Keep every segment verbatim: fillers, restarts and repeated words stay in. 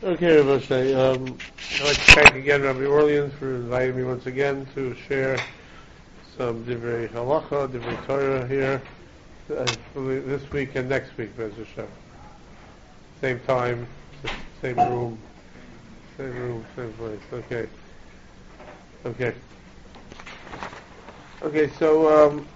Okay, Moshe. Um, I'd like to thank again Rabbi Orleans for inviting me once again to share some Divrei Halacha, Divrei Torah here uh, this week and next week, Bez Hashem. Same time, same room, same room, same place. Okay. Okay. Okay, so um,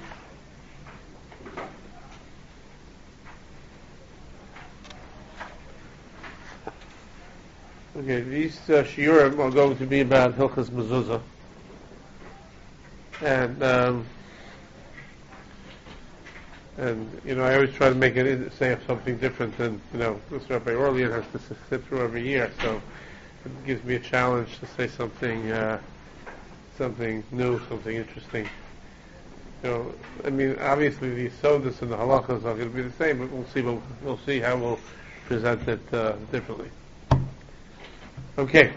okay, these uh, shiurim are going to be about Hilchas Mezuzah, and um, and you know I always try to make it say something different than you know this Rabbi Orlean has to sit through every year, so it gives me a challenge to say something uh, something new, something interesting. You know, I mean, obviously the sodas and the halachas are going to be the same, but we'll see. We'll, we'll see how we'll present it uh, differently. Okay.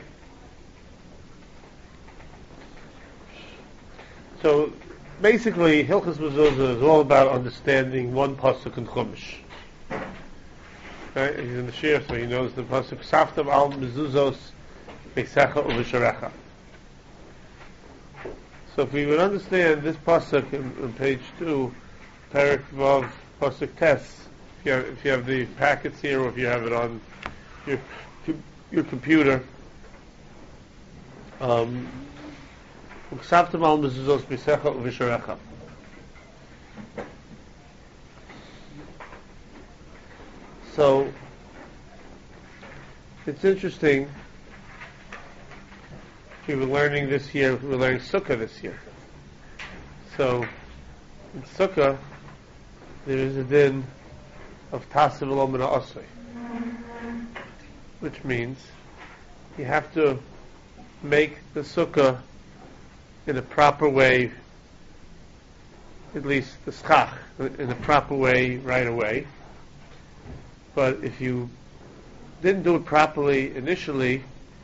So basically, Hilchas Mezuzah is all about understanding one pasuk in Chumash. Right? He's in the shir, so he knows the pasuk. Saftam al mezuzos beisecha uv'sharecha. So if we would understand this pasuk in, in page two, Perek Vav pasuk Tes, if you have, if you have the packets here, or if you have it on your your computer, um, so it's interesting. We were learning this year. We were learning Sukkah this year. So in Sukkah there is a din of Tasav V'lo Min Ha'asoi, which means you have to make the sukkah in a proper way, at least the schach, in a proper way right away. But if you didn't do it properly initially,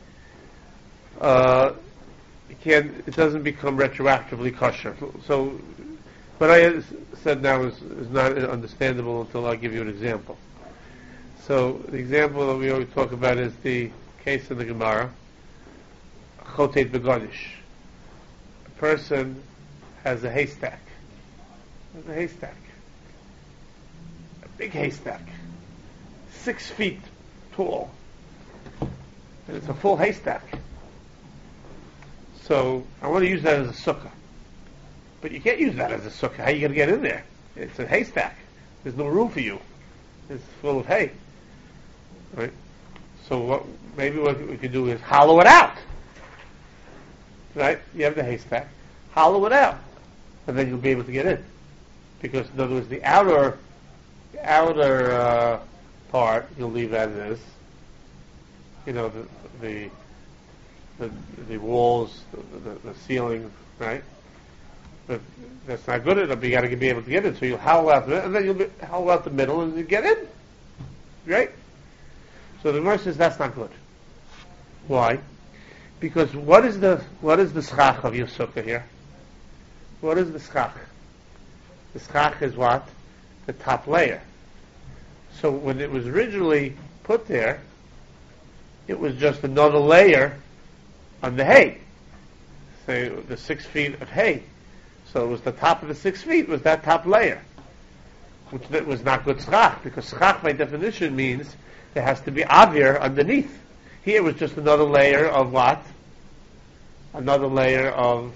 uh, you can't, it doesn't become retroactively kosher. So what I said now is, is not understandable until I give you an example. So the example that we always talk about is the case in the Gemara, Chotet Begonish. A person has a haystack. Has a haystack. A big haystack. Six feet tall. And it's a full haystack. So I want to use that as a sukkah. But you can't use that as a sukkah. How are you going to get in there? It's a haystack. There's no room for you. It's full of hay. Right? So what, maybe what we could do is hollow it out. Right? You have the haystack. Hollow it out. And then you'll be able to get in. Because in other words, the outer the outer uh, part you'll leave as is. You know, the the the, the walls, the, the, the ceiling, right? But that's not good enough. You got to be able to get in. So you'll hollow out the, and then you'll be, hollow out the middle and you get in. Right? So the Gemara says that's not good. Why? Because what is the what is the schach of your sukkah here? What is the schach? The schach is what? The top layer. So when it was originally put there, it was just another layer on the hay. Say the six feet of hay. So it was the top of the six feet was that top layer, which that was not good schach, because schach by definition means there has to be avir underneath. Here was just another layer of what? Another layer of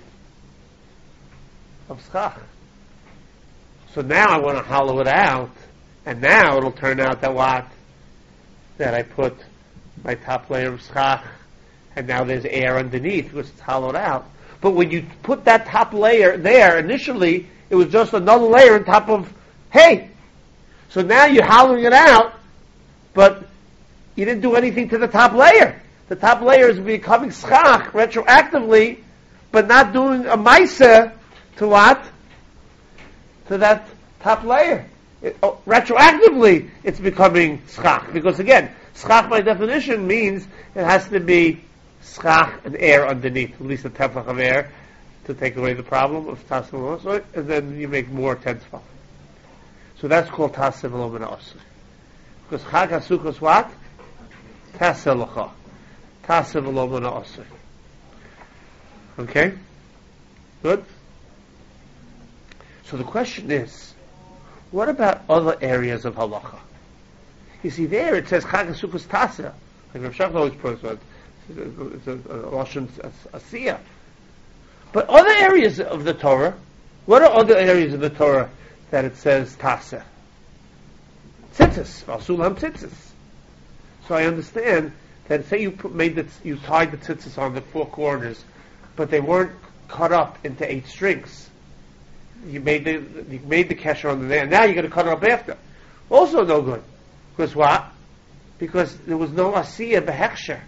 of schach. So now I want to hollow it out, and now it'll turn out that what? That I put my top layer of schach, and now there's air underneath, which is hollowed out. But when you put that top layer there, initially, it was just another layer on top of hay. So now you're hollowing it out, but you didn't do anything to the top layer. The top layer is becoming schach retroactively, but not doing a maisa to what? To that top layer. It, oh, retroactively, it's becoming schach. Because again, schach by definition means it has to be schach and air underneath, at least a tefach of air, to take away the problem of tasav v'lo min ha'asoi, and then you make more tefach. So that's called tasav v'lo min ha'asoi. Because chag HaSukkos what? Taseh L'cha. Taseh V'lo Mana Aseh. Okay? Good? So the question is, what about other areas of halacha? You see, there it says Chag HaSukkos Taseh. Like Rav Shach always puts it. It's a Lashon Asiyah. But other areas of the Torah, what are other areas of the Torah that it says Taseh? Tzitzis. V'asulam tzitzis. So I understand that say you put, made the, you tied the tzitzis on the four corners, but they weren't cut up into eight strings. You made the you made the kesher on the there. Now you're going to cut it up after. Also no good. Because what? Because there was no asiyah behechsher.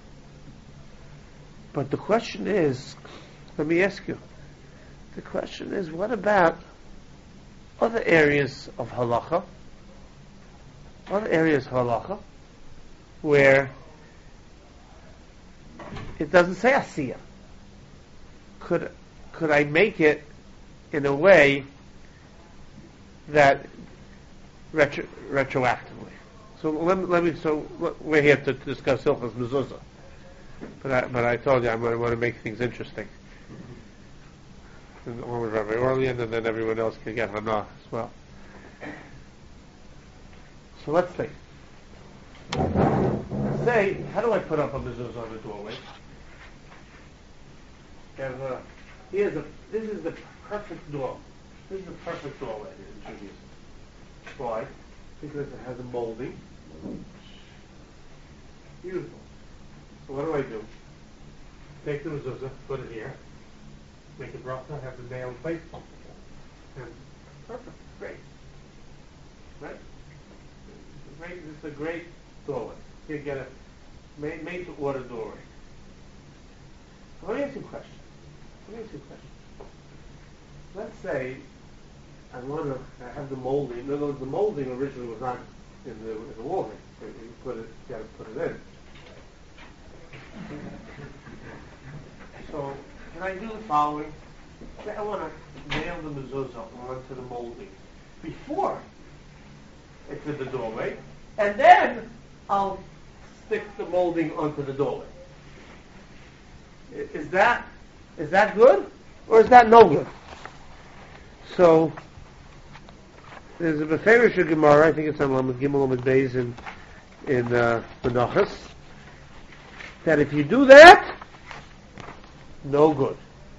But the question is, let me ask you. The question is, what about other areas of halacha? Other areas of halacha where it doesn't say asiyah. Could could I make it in a way that retro, retroactively? So let me, let me. So we're here to discuss Hilchos Mezuzah, but I, but I told you I want to make things interesting. And one with Rabbi Orlean, and then everyone else can get Hana as well. So let's see. Say, how do I put up a mezuzah on the doorway? Have a, here's a. This is the perfect door. This is the perfect doorway in Judaism. Why? Because it has a molding. Beautiful. So what do I do? Take the mezuzah, put it here, make a bracha, have the nail placed, and perfect, great, right? It's a great. It's a great doorway. You get a made, made to order doorway. Let me ask you a question. Let me ask you a question. Let's say I want to have the molding. In other words, the molding originally was not in the, in the wall. So you put it, you got to put it in. So can I do the following? Say I want to nail the mezuzah onto the molding before it's in the doorway, and then I'll stick the molding onto the doorway. Is that is that good, or is that no good? So there's a Beferish Gemara, I think it's on Lamed Gimel Lamed Beis in in uh, Menachos, that if you do that, no good,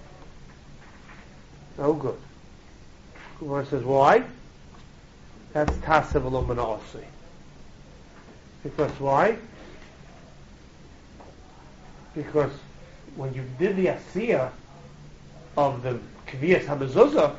no good. Gemara says why? That's Taseh V'lo Mana Aseh. Because why? Because when you did the asiyah of the Kviyas HaMezuzah,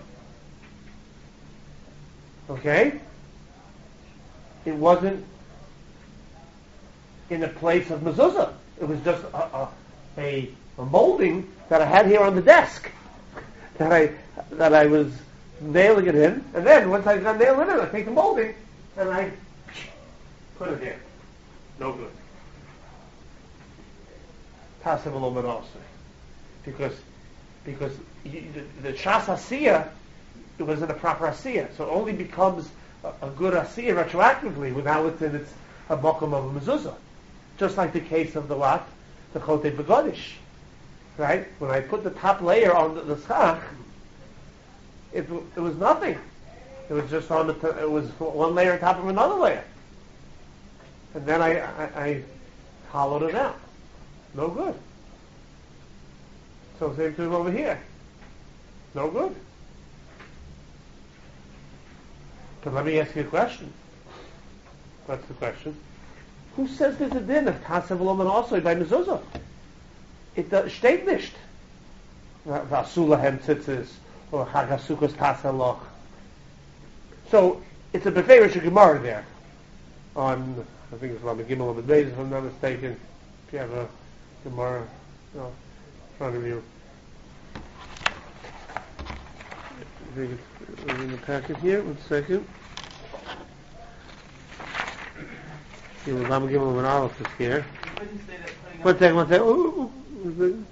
okay, it wasn't in a place of mezuzah. It was just a, a, a, a molding that I had here on the desk that I that I was nailing it in, and then once I got nailed in it, I take the molding and I put it here. No good. Taseh V'lo Mana Aseh. Because because you, the, the Shas Asiyah, it was in a proper Asiyah, so it only becomes a, a good Asiyah retroactively when now it's in its a Mokum of a Mezuzah. Just like the case of the what? The Chotei Begodish. Right? When I put the top layer on the, the schach, it, it was nothing. It was just on the, it was one layer on top of another layer. And then I, I, I hollowed it out. No good. So same thing over here. No good. But let me ask you a question. What's the question? Who says there's a din of Taseh V'lo Mana Aseh by mezuzah? It uh, steht nicht. V'asu lahem tzitzis or Chag HaSukkos Taseh Loch. So it's a Beferish Gemara there on, I think it's Lamed Gimel Lamed Beis, if I'm not mistaken. If you have a Gemara no, in front of you. I think it's in the packet here. One second. Here, Lamed Gimel Lamed Aleph is here. One second, one second. Ooh, ooh, ooh.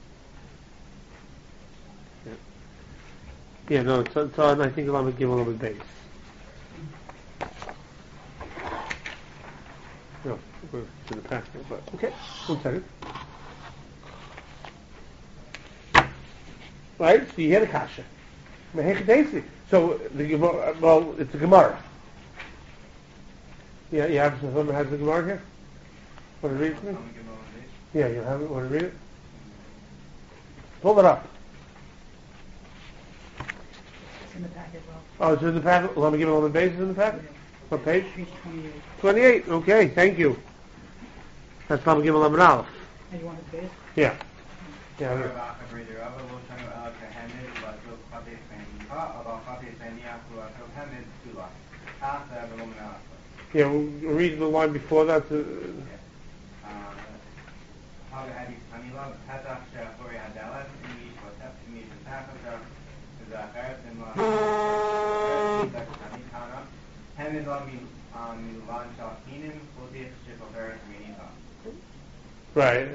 Yeah. yeah, no, it's, it's on, I think, Lamed Gimel Lamed Beis. No, We're to the packet, but okay. One second. Right? So you hear the kasha. So the Gemara, well, it's a Gemara. Yeah, you have someone has the Gemara here. Want to read it to me? Yeah, you have it. Want to read it? Pull it up. It's in the packet, well. Oh, it's in the packet. Let me give it all the bases in the packet. What page? Page twenty-eight. twenty-eight. Okay, thank you. That's Lama Gimel Lamed Aleph. And you want the base? Yeah. Yeah. Yeah, we'll read the line before that. Uh, right.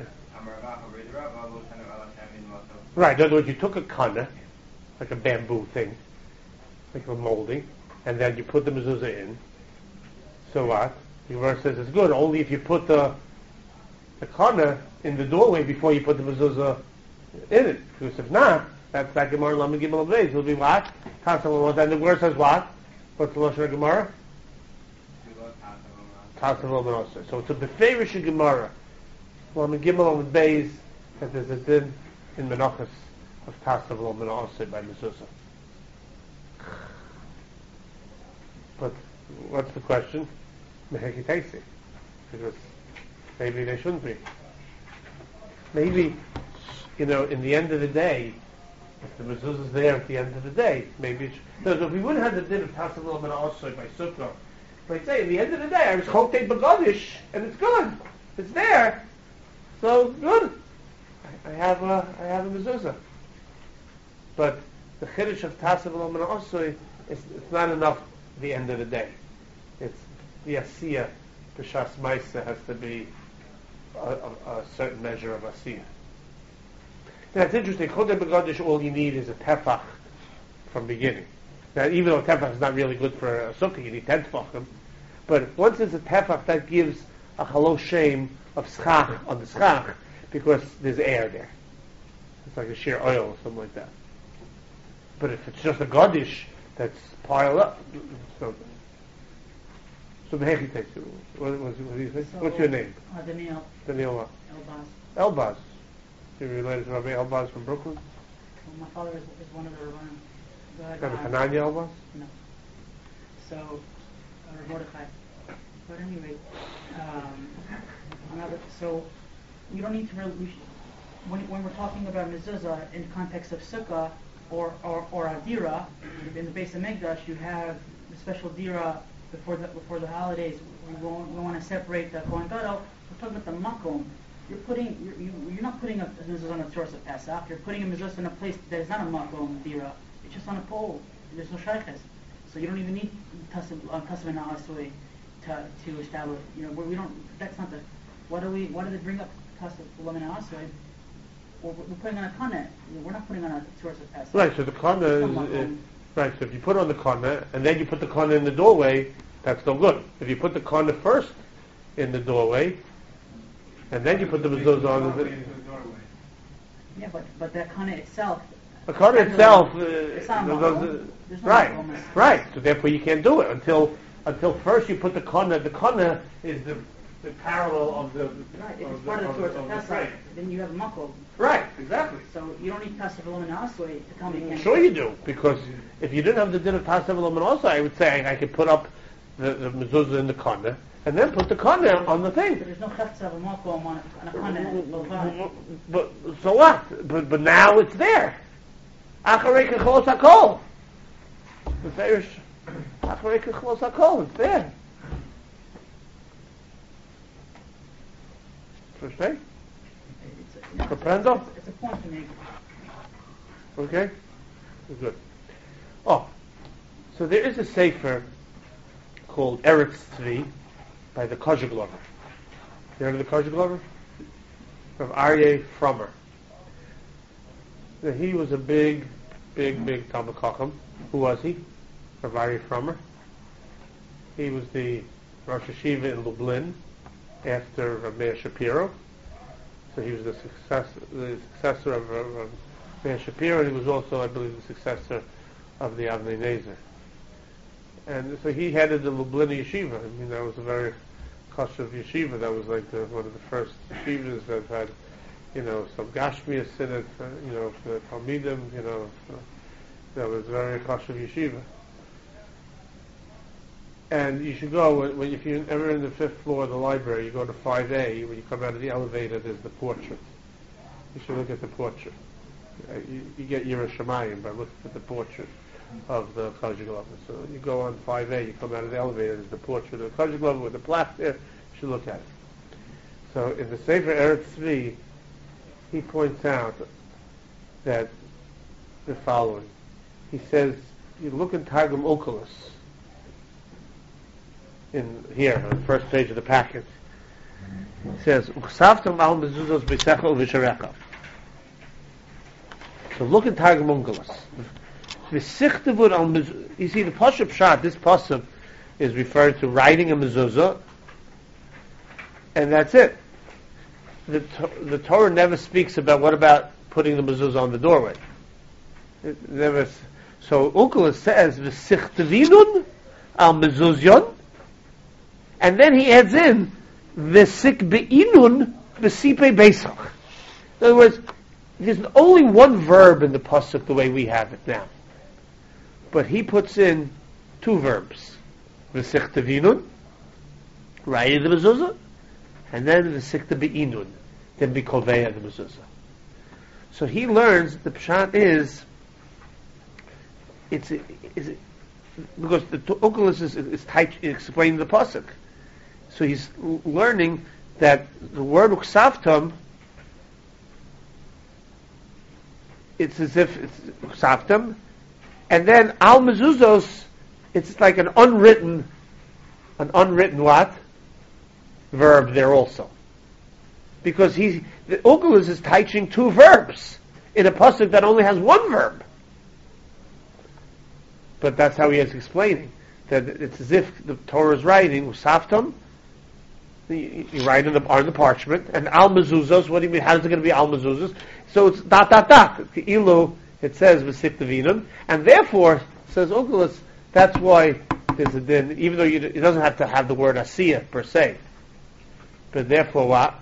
Right, in other words, you took a kana, like a bamboo thing, like a molding, and then you put the mezuzah in. So what? The verse says it's good only if you put the the kana in the doorway before you put the mezuzah in it. Because if not, that's that Gemara Lamed Gimel Beis. It'll be what? Then the verse says what? What's the Lashon Gemara? So it's a beferish Gemara. Lamed Gimel Lamed Beis that there's a din in Menachos of Tasav Lo Menachos by mezuzah. But what's the question? Mehekitaisi. Because maybe they shouldn't be. Maybe, you know, in the end of the day, if the mezuzah is there at the end of the day, maybe it's... No, so if we wouldn't have the din of Tasav Lo Menachos by Sukkah, but say, at the end of the day, I was Chotei Begadish, and it's good. It's there. So, good. I, I have a, I have a mezuzah. But the Chiddush of Tasav Lo Menachos, it's, it's not enough at the end of the day. It's the Asiyah, B'Shas Maisa has to be a, a, a certain measure of Asiyah. Now it's interesting, Chotei Begadish, all you need is a tefach from beginning. Now even though tefach is not really good for a sukkah, you need ten tefachim. But once it's a tefach, that gives a halo shame of schach on the schach, because there's air there. It's like a sheer oil or something like that. But if it's just a gadish that's piled up, so so Mehechi takes it. What, what, what do you think? So, what's your name? Uh, Daniel. Daniel what? Elbaz. Elbaz. You're related to Rabbi Elbaz from Brooklyn? Well, my father is, is one of the Rabbanim. But, Rabbi uh, Hananya Elbaz? No. So, uh, Mordechai. But anyway, um, another, so you don't need to really, we should, when, when we're talking about mezuzah in context of sukkah or, or, or a dira, in the base of Mikdash, you have the special dira before the, before the holidays. We want, we want to separate the Kohen Gadol. We're talking about the makom. You're putting, you're, you, you're not putting a mezuzah on a source of Pesach. You're putting a mezuzah in a place that is not a makom dira. It's just on a pole. There's no shaykhs. So you don't even need tassim and na'asui to to establish. You know, we don't. That's not the. What do we? Why do they bring up tassim and na'asui? We're, we're putting on a kana. We're not putting on a source of Pesach. Right. So the kana is, is right. So if you put on the kana and then you put the kana in the doorway, that's no good. If you put the kana first in the doorway and then you put the mezuzah on the yeah, but but that kana itself. The kana itself, uh, it's not those, uh, There's no right, makom. right. So therefore you can't do it until until first you put the kana. The kana is the, the parallel of the right. If of it's the, part of the source of of the Pesach, frame. then you have a makom. Right, exactly. So you don't need tassim and na'asui to tell me you can't. Sure you do, because if you didn't have the din of Tasav Lo also, I would say I could put up the, the mezuzah in the kana and then put the kana on the thing. But there's no chefza of a makom on a kana. But so what? But but now it's there. Acharei kechlos hakol. The Farish. Acharei kechlos hakol. It's there. Versteh? Comprendo? It's, it's a point to make. Okay? Good. Oh, so there is a sefer called Eretz Tzvi by the Kozher Glover. You heard of the Kozher Glover? Of Aryeh Frommer. Now, he was a big, big, big Talmud Chacham. Who was he? Rav Aryeh Frommer. He was the Rosh Hashiva in Lublin. after Rav Meir Shapiro. So he was the successor, the successor of, of, of Meir Shapiro, and he was also, I believe, the successor of the Avnei Nezer. And so he headed the Lublin Yeshiva. I mean, that was a very kosher yeshiva. That was like the, one of the first yeshivas that had, you know, some Gashmias in it, uh, you know, for Talmidim, you know. So that was very kosher yeshiva. And you should go, when, when if you're ever in the fifth floor of the library, you go to five A, when you come out of the elevator, there's the portrait. You should look at the portrait. Uh, you, you get Yiras Shamayim by looking at the portrait of the Kojic Lover. So you go on five A, you come out of the elevator, there's the portrait of the Kojic Lover with the plaque there, you should look at it. So in the Sefer Eretz Tzvi, he points out that the following. He says, you look in Targum Oculus, in here, on the first page of the packet. It says, "Uchsavtam al mezuzos b'sechel v'sharecha." So look at Targum Onkelos. V'sichtavud al mezuzos. You see, the pasuk pshat, this pasuk is referred to writing a mezuzah, and that's it. The, the Torah never speaks about what about putting the mezuzah on the doorway. It never. So Onkelos says, "V'sichtavinun al mezuzyon." And then he adds in v'sik be'inun v'sipe beisach. In other words, there's only one verb in the pasuk the way we have it now, but he puts in two verbs: v'sik tevinun, writing the mezuzah, and then v'sik be'inun, then b'koveya the mezuzah. So he learns the pshat is it's is because the Onkelos is, is tight explaining the pasuk. So he's learning that the word uksavtam, it's as if it's uksavtam, and then al mezuzos, it's like an unwritten, an unwritten what? Verb there also. Because he's, the Onkelos is teaching two verbs in a pasuk that only has one verb. But that's how he is explaining, that it's as if the Torah is writing uksavtam, You, you write on the, on the parchment, and al mezuzos. What do you mean? How is it going to be al mezuzos? So it's dot dot dot. The ilu it says v'sik tevinun, and therefore says Onkelos. That's why there's a din, even though you, it doesn't have to have the word asiya per se. But therefore what?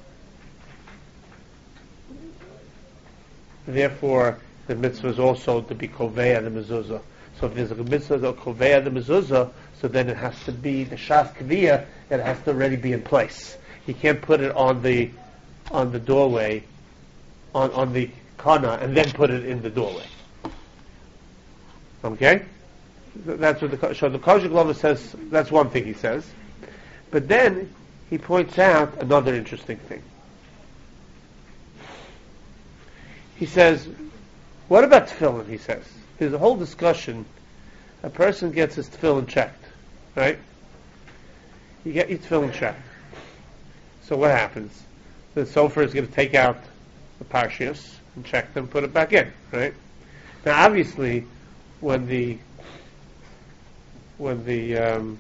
Therefore the mitzvah is also to be koveya the mezuzah. So if there's a mitzvah to koveya the mezuzah, so then it has to be the shas kaviyah. It has to already be in place. You can't put it on the on the doorway, on on the kana, and then put it in the doorway. Okay, that's what the so the Kojic Lover says. That's one thing he says, but then he points out another interesting thing. He says, "What about tefillin?" He says, "There's a whole discussion. A person gets his tefillin checked, right? You get your tefillin checked. So what happens? The sofer is going to take out the parshios and check them, put it back in, right? Now, obviously, when the when the um,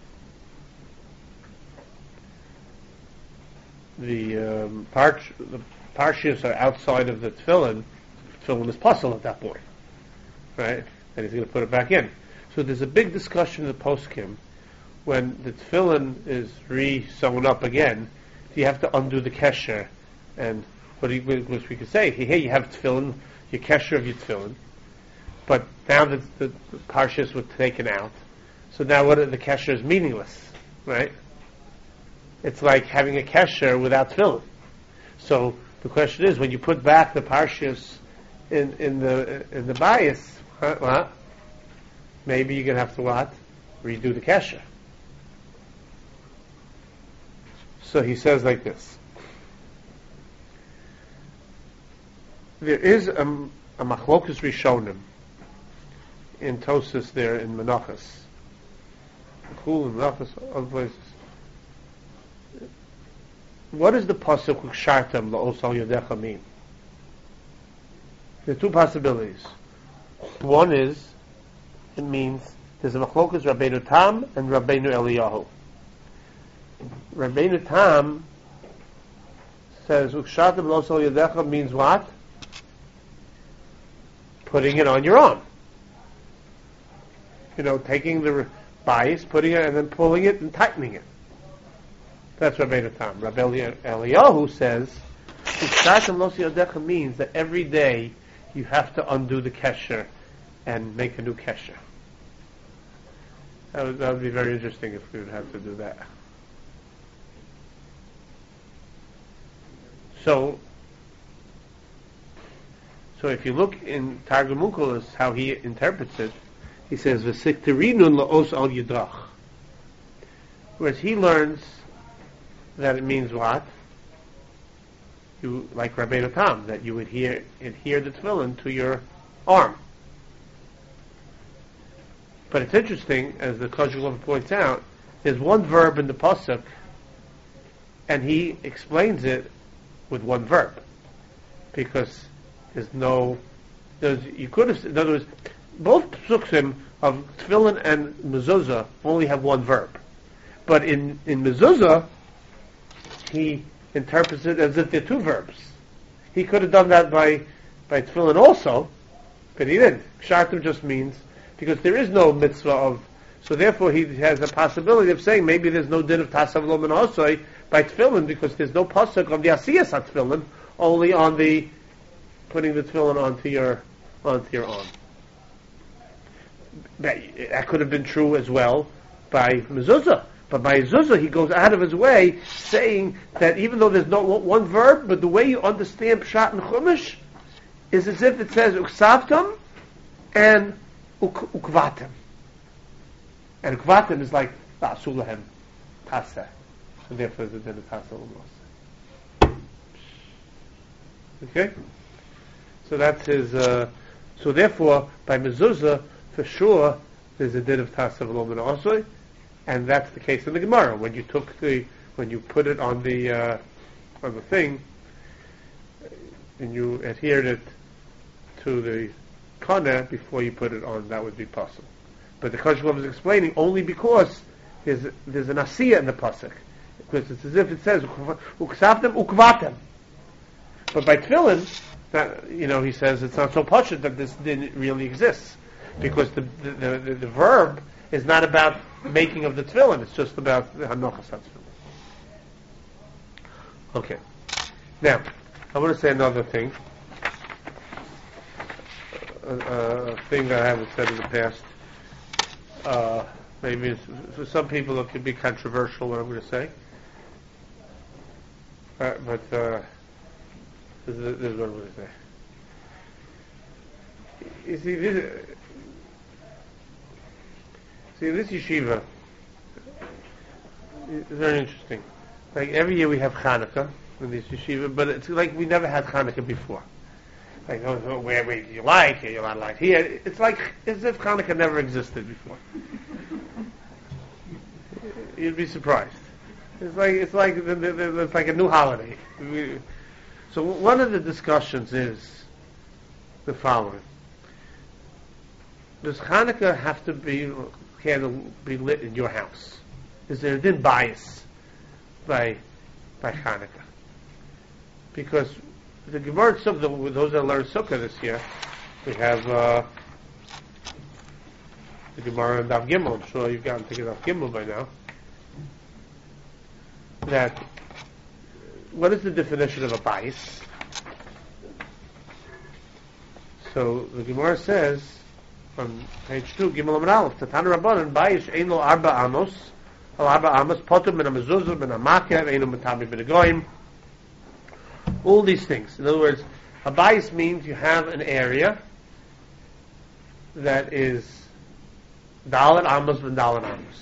the um, parch the parshios are outside of the tefillin, tefillin is puzzle at that point, right? And he's going to put it back in. So there's a big discussion in the poskim. When the tefillin is re-sewn up again, you have to undo the kesher. And what he, which we could say, hey, you have tefillin, your kesher of your tefillin, but now that the, the parshas were taken out, so now what? The kesher is meaningless, right? It's like having a kesher without tefillin. So the question is, when you put back the parshas in, in the in the bias, huh, what? Maybe you're going to have to what? Redo the kesher. So he says like this. There is a, a machlokus rishonim in Tosis there in Menachos. Cool in Menachos, other places. What does the pasuk Ukshartam la'osal yodecha mean? There are two possibilities. One is, it means there's a machlokus Rabbeinu Tam and Rabbeinu Eliyahu. Rabbeinu Tam says Ukshatim lo sol yadecha means what? Putting it on your arm. You know, taking the bias, putting it, and then pulling it and tightening it. That's Rabbeinu Tam. Rabbi Eliyahu says Ukshatim lo sol yadecha means that every day you have to undo the kesher and make a new kesher. That would, that would be very interesting if we would have to do that. So, so if you look in Targum Onkelos, how he interprets it, he says, "V'sikterinun la'os al yidrach," whereas he learns that it means what? You, like Rabbeinu Tam, that you adhere adhere the tefillin to your arm. But it's interesting, as the Koshulov points out, there's one verb in the pasuk, and he explains it with one verb, because there's no, there's, you could have, in other words, both psukim of tefillin and mezuzah only have one verb, but in in mezuzah he interprets it as if they're two verbs. He could have done that by by tefillin also, but he didn't. Kshartim just means, because there is no mitzvah of, so therefore he has a possibility of saying maybe there's no din of tasav lo min osoi by tefillin, because there's no pasuk of the asiyas at tefillin, only on the putting the tefillin onto your onto your arm. That, that could have been true as well by mezuzah, but by mezuzah he goes out of his way saying that even though there's no one verb, but the way you understand pshat and chumash is as if it says uksavtam and uk- ukvatem, and ukvatem is like ta'asulahem taseh. And therefore the din of Tasa. Okay? So that's his, uh, so therefore, by mezuzah, for sure, there's a din of Tasa v'lo min, and that's the case in the Gemara. When you took the, when you put it on the, uh, on the thing, and you adhered it to the kana before you put it on, that would be possible. But the Koshulov is explaining only because there's, there's an asiyah in the pasuk. Because it's as if it says uksavtem ukvatem, but by tefillin, that, you know, he says it's not so pashut that this din really exists, because the the, the the verb is not about making of the tefillin; it's just about the hanochas tefillin. Okay, now I want to say another thing, a, a thing that I haven't said in the past. Uh, maybe it's, for some people it could be controversial what I'm going to say. Uh, but uh, this, is, this is what I'm going to say. You see, this, see, this yeshiva is very interesting. Like every year we have Hanukkah in this yeshiva, but it's like we never had Hanukkah before. Like, oh, oh, where, where you like, you're not like here. It's like as if Hanukkah never existed before. You'd be surprised. It's like it's like it's like a new holiday. So one of the discussions is the following: does Hanukkah have to be candle be lit in your house? Is there a din bias by by Hanukkah? Because the Gemara Sukkah, those that learn Sukkah this year, we have uh, the Gemara and Daf Gimel. I'm sure you've gotten to Daf Gimel by now. That what is the definition of a bias? So the Gemara says on page two, Gimel Amud Aleph, Tatan Rabbanan bias ein lo arba amos, al arba amos potum min hamezuzah min hamaker einu metabi min hagoyim. All these things. In other words, a bias means you have an area that is dalet amos and dalet amos.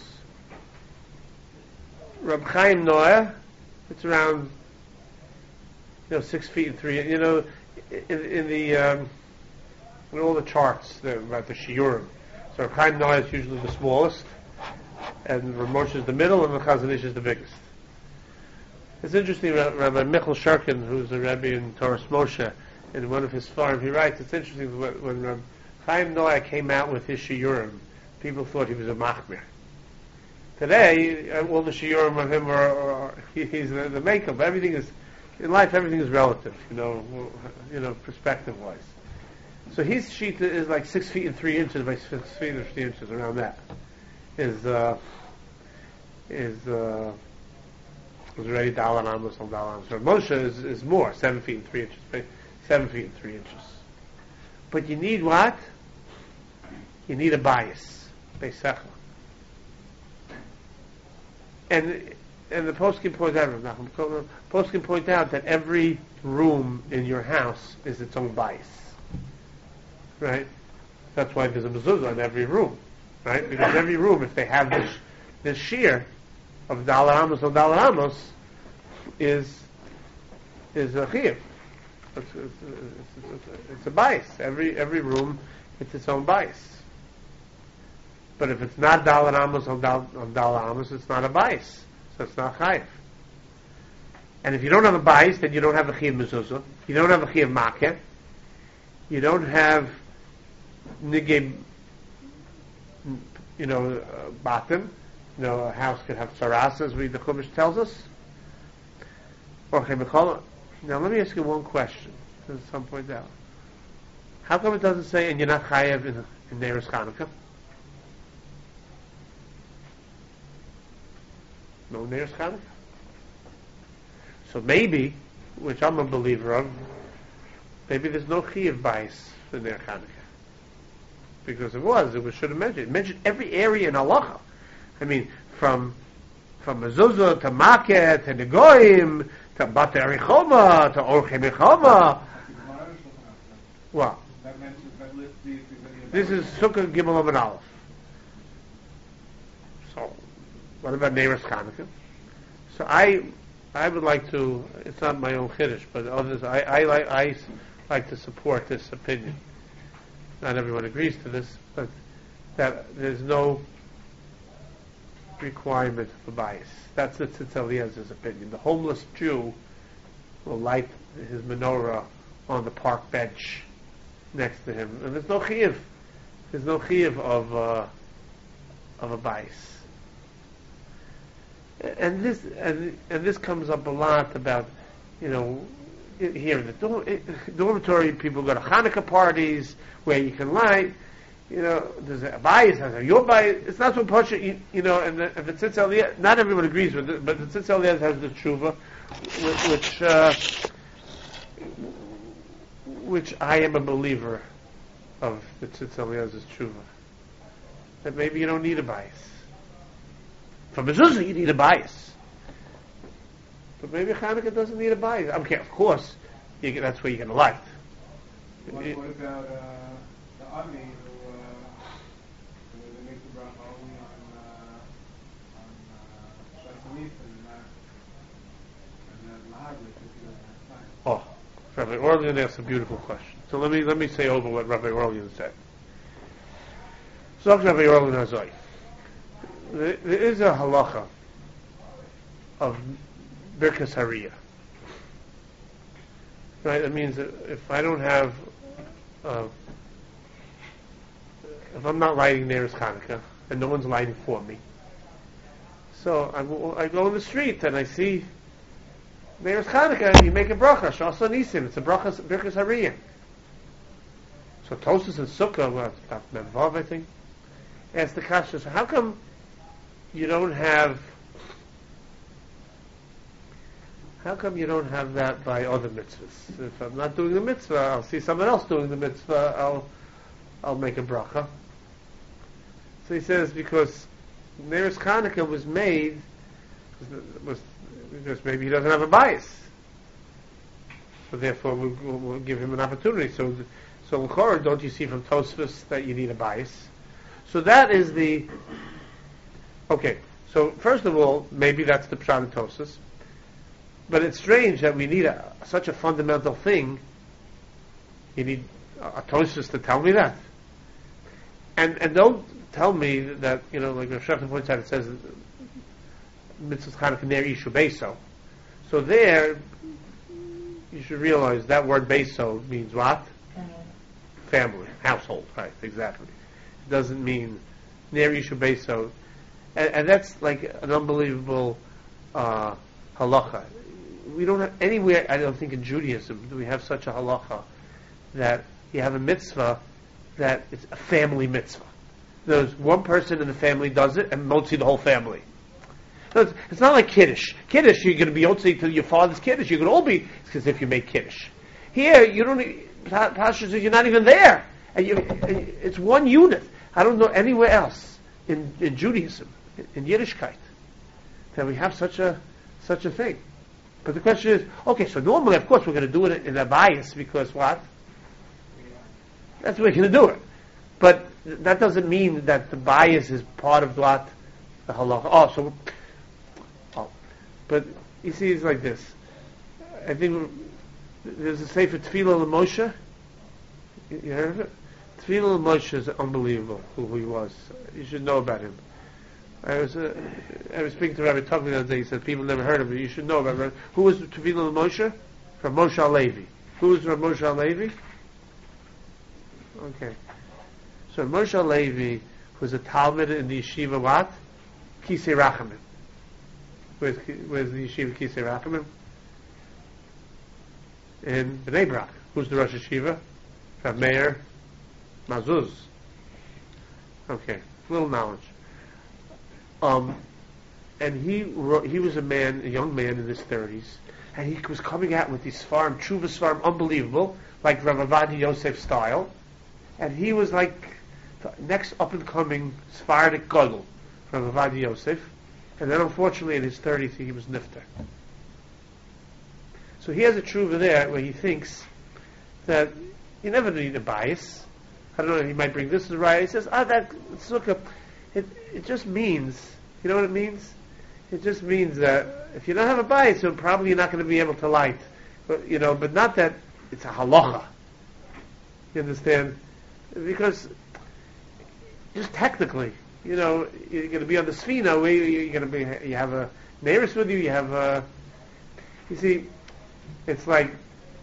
Reb Chaim Noah, it's around, you know, six feet and three. You know, in, in the um, in all the charts about the shiurim, so Reb Chaim Noah is usually the smallest, and Reb Moshe is the middle, and the Chazon Ish is the biggest. It's interesting. Rabbi Michal Shurkin, who's a Rebbe in Torah Moshe, in one of his farm, he writes. It's interesting when, when Reb Chaim Noah came out with his shiurim, people thought he was a machmir. Today, uh, all the shiurim of him are, are he, he's the, the makeup. Everything is in life. Everything is relative, you know, you know, perspective-wise. So his shita is like six feet and three inches by six feet and three inches, around that. Is uh, is uh, is already dalan amos on dalan amos. So Moshe is, is more, seven feet and three inches, by seven feet and three inches. But you need what? You need a bias, beisecha. And and the poskim point out, poskim point out that every room in your house is its own bias, right? That's why there's a mezuzah in every room, right? Because every room, if they have this this shear of dalar amos or dalar amos, is is a chiyuv. It's, it's, it's, it's, it's a bias. Every every room, it's its own bias. But if it's not dalar amos or dalar amos, it's not a bias. So it's not chayv. And if you don't have a bias, then you don't have a chiyuv mezuzah. You don't have a chiyuv makeh. You don't have nigay, you know, uh, batim. You know, a house could have tzaras, as we, the Chumash tells us. Okay, now let me ask you one question, at some point out. How come it doesn't say, and you're not chayav in, in Neiros Chanukah? No Neiros Chanukah. So maybe, which I'm a believer of, maybe there's no chiyuv bias for Neiros Chanukah. Because it was, it was should have mentioned. It mentioned every area in halacha. I mean, from from mezuzah to makeh to negoim to batei richoma to orchei mechama. What? This is Sukkah Gimel and Aleph. So, what about Neiros Chanukah? So I I would like to. It's not my own chiddush, but others. I I like I like to support this opinion. Not everyone agrees to this, but that there's no requirement for bias. That's the Tzitz Eliezer's opinion. The homeless Jew will light his menorah on the park bench next to him, and there's no chiyuv. There's no chiyuv of uh, of a bias. And this and and this comes up a lot about, you know, here in the dorm, dormitory, people go to Hanukkah parties where you can light. You know, there's a bias, has a your bias. It's not so much, you, you know, and the, if the Tzitz Eliezer, not everyone agrees with it, but the Tzitz Eliezer has the tshuva, which, uh, which I am a believer of the Tzitz Eliezer's tshuva. That maybe you don't need a bias. For mezuzah, you need a bias. But maybe Hanukkah doesn't need a bias. Okay, of course, you get, that's where you're going to light. What, what about uh, the Ami who, uh, who they make the bracha only on uh, on Shashanif and uh, and then Mahagrit if he doesn't have time? Oh, Rabbi Orlian asked a beautiful question. So let me let me say over what Rabbi Orlian said. So Rabbi Orlian Hazai, there, there is a halacha of Birkas Hariyah. Right? That means that if I don't have, uh, if I'm not lighting Neiros Chanukah, and no one's lighting for me, so I, go- I go in the street and I see Neiros Chanukah, and you make a bracha, Shasa Nisim, it's a bracha, Birkas Hariyah. So Tosas and Sukkah, well, it's about Memvav, I think, asked the Kasha, so how come you don't have How come you don't have that by other mitzvahs? If I'm not doing the mitzvah, I'll see someone else doing the mitzvah, I'll I'll make a bracha. So he says, because Neiros Chanukah was made, was, because maybe he doesn't have a bias. So therefore we'll, we'll, we'll give him an opportunity. So, so in Korah, don't you see from Tosfos that you need a bias? So that is the, okay, so first of all, maybe that's the Pshat in Tosfos. But it's strange that we need a, such a fundamental thing. You need a, a Tosfos to tell me that. And and don't tell me that, you know, like Rav Shechter points out, it says Mitzvah Chanukah Ner Ishu Beiso. So there, you should realize that word Beiso means what? Family. Family, household, right, exactly. It doesn't mean Ner Ishu Beiso. and, and that's like an unbelievable uh, halacha. We don't have anywhere, I don't think in Judaism, do we have such a halacha that you have a mitzvah that it's a family mitzvah. There's one person in the family does it, and mostly the whole family. No, it's, it's not like Kiddush. Kiddush, you're going to be Yotzi to your father's Kiddush. You're going to all be, it's as if you make Kiddush. Here, you don't, Pasha says you're not even there. And you, it's one unit. I don't know anywhere else in, in Judaism, in, in Yiddishkeit, that we have such a such a thing. But the question is, okay, so normally, of course, we're going to do it in a bias because what? That's the way we're going to do it. But that doesn't mean that the bias is part of what? The halacha. Oh, so, oh. But you see, it's like this. I think there's a sefer Tefillah L'Moshe. You heard of it? Tefillah L'Moshe is unbelievable who he was. You should know about him. I was uh, I was speaking to Rabbi Tugman the other day. He said people never heard of him. You should know about him. Who was Tefillah L'Moshe? From Moshe Alevi. Who was from Moshe Alevi? Okay. So Moshe Alevi was a Talmud in the yeshiva what? Kisei Rachamim. Where's, where's the yeshiva Kisei Rachamim? In Bnei Brak. Who's the Rosh Yeshiva? Rav Meir Mazuz. Okay, little knowledge. Um, and he wrote, he was a man, a young man in his thirties, and he was coming out with these Sfarim, Tshuva Sfarim, unbelievable, like Rav Avadi Yosef style, and he was like the next up-and-coming Sephardic Gadol, Rav Avadi Yosef, and then unfortunately in his thirties he was nifter. So he has a Tshuva there where he thinks that you never need a bias. I don't know, he might bring this to the right. He says, ah, that sukkah, it, it just means, you know what it means? It just means that if you don't have a bias, then probably you're not going to be able to light. But, you know, but not that it's a halacha. You understand? Because just technically, you know, you're going to be on the Sfina, where you're going to be, you have a neighbors with you, you have a, you see, it's like,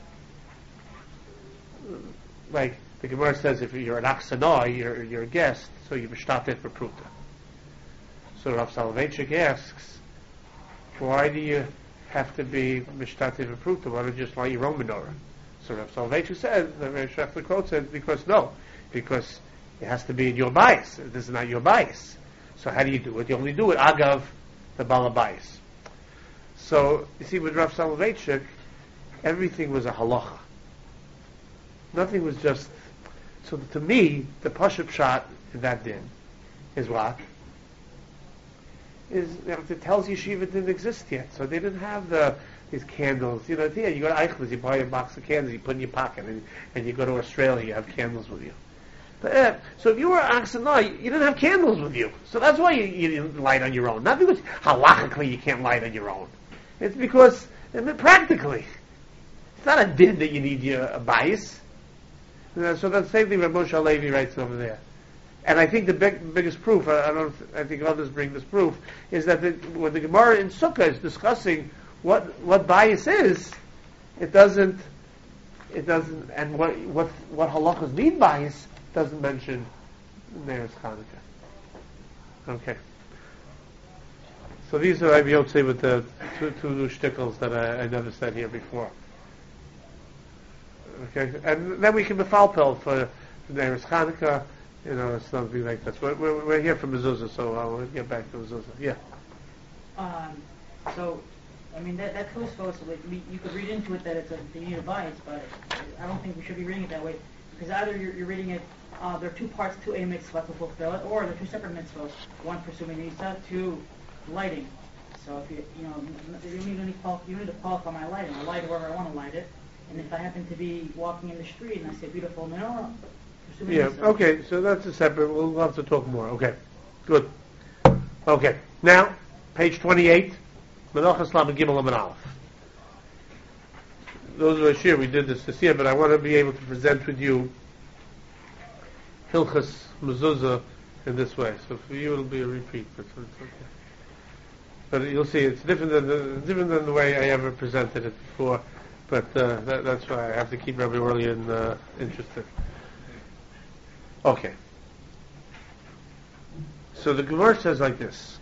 like the Gemara says, if you're an Aksanoi, you're, you're a guest, so you're Mishtatet for Pruta. So Rav Soloveitchik asks, why do you have to be Mishtatet for Pruta? Why don't you just light your own menorah? So Rav Soloveitchik said, the Rav Shachar quote said, because no, because it has to be in your bias. This is not your bias. So how do you do it? You only do it agav the balabayis. So you see, with Rav Soloveitchik, everything was a halacha. Nothing was just. So to me, the Pashup shot in that din is what? Is, you know, it tells yeshiva didn't exist yet, so they didn't have the these candles. You know, yeah, you go to Eichler's, you buy a box of candles, you put in your pocket, and, and you go to Australia, you have candles with you. But, uh, so if you were Aksanai, you didn't have candles with you, so that's why you, you didn't light on your own. Not because halachically you can't light on your own. It's because I mean, practically, it's not a din that you need your a bias. Uh, so that's the same thing that Moshe Alevi writes over there. And I think the big, biggest proof, I, I don't, I think others bring this proof, is that the, when the Gemara in Sukkah is discussing what what bias is, it doesn't, it doesn't, and what what what halachas mean bias doesn't mention Neres Chanukah. Okay. So these are I would say with the two, two new shtickles that I, I never said here before. Okay, and then we can befalpel for Neres Chanukah, you know, something like this. We're, we're, we're here for mezuzah, so I'll get back to mezuzah. Yeah. Um, so, I mean, that, that Tosfos, like, we, you could read into it that it's a, they need a bias, but I don't think we should be reading it that way. Because either you're, you're reading it, uh, there are two parts to a mitzvah to fulfill it, or there are two separate mitzvahs. One for Sumei Nisa, two lighting. So if you, you know, you need, any qual- you need to qualify my lighting. I light wherever I want to light it. And if I happen to be walking in the street and I see a beautiful menorah, for Sumei Yeah, Nisa, okay, so that's a separate, we'll have to talk more. Okay, good. Okay, now, page twenty-eight, Menachas Lamed Gimel Lamed Aleph. Those of us here, we did this this year, but I want to be able to present with you Hilchas Mezuzah in this way. So for you it'll be a repeat, but it's okay. But you'll see, it's different than the, different than the way I ever presented it before, but uh, that, that's why I have to keep Rabbi Orlian uh, interested. Okay. So the Gemara says like this.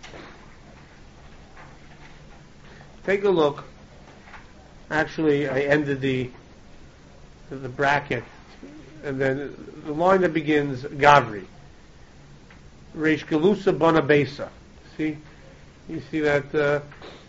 Take a look. Actually, I ended the the bracket, and then the line that begins Gavri. Reish Galusa Bona Besa. See, you see that uh,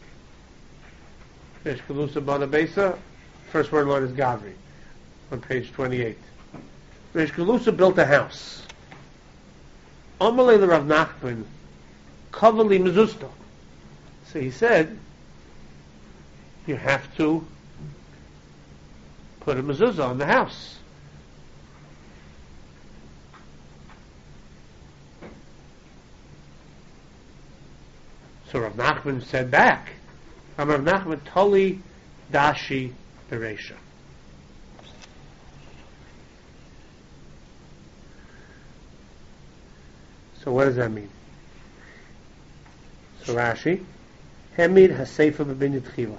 Reish Galusa Bona Besa. First word line is Gavri on page twenty-eight. Reish Galusa built a house. Amalei Rav Nachman Kavali Mezusta. So he said, you have to put a mezuzah on the house. So Rav Nachman said back, Rav Nachman Toli Dashi Beresha. So what does that mean? So Rashi, Hemid Haseifa B'Binyan Tchila.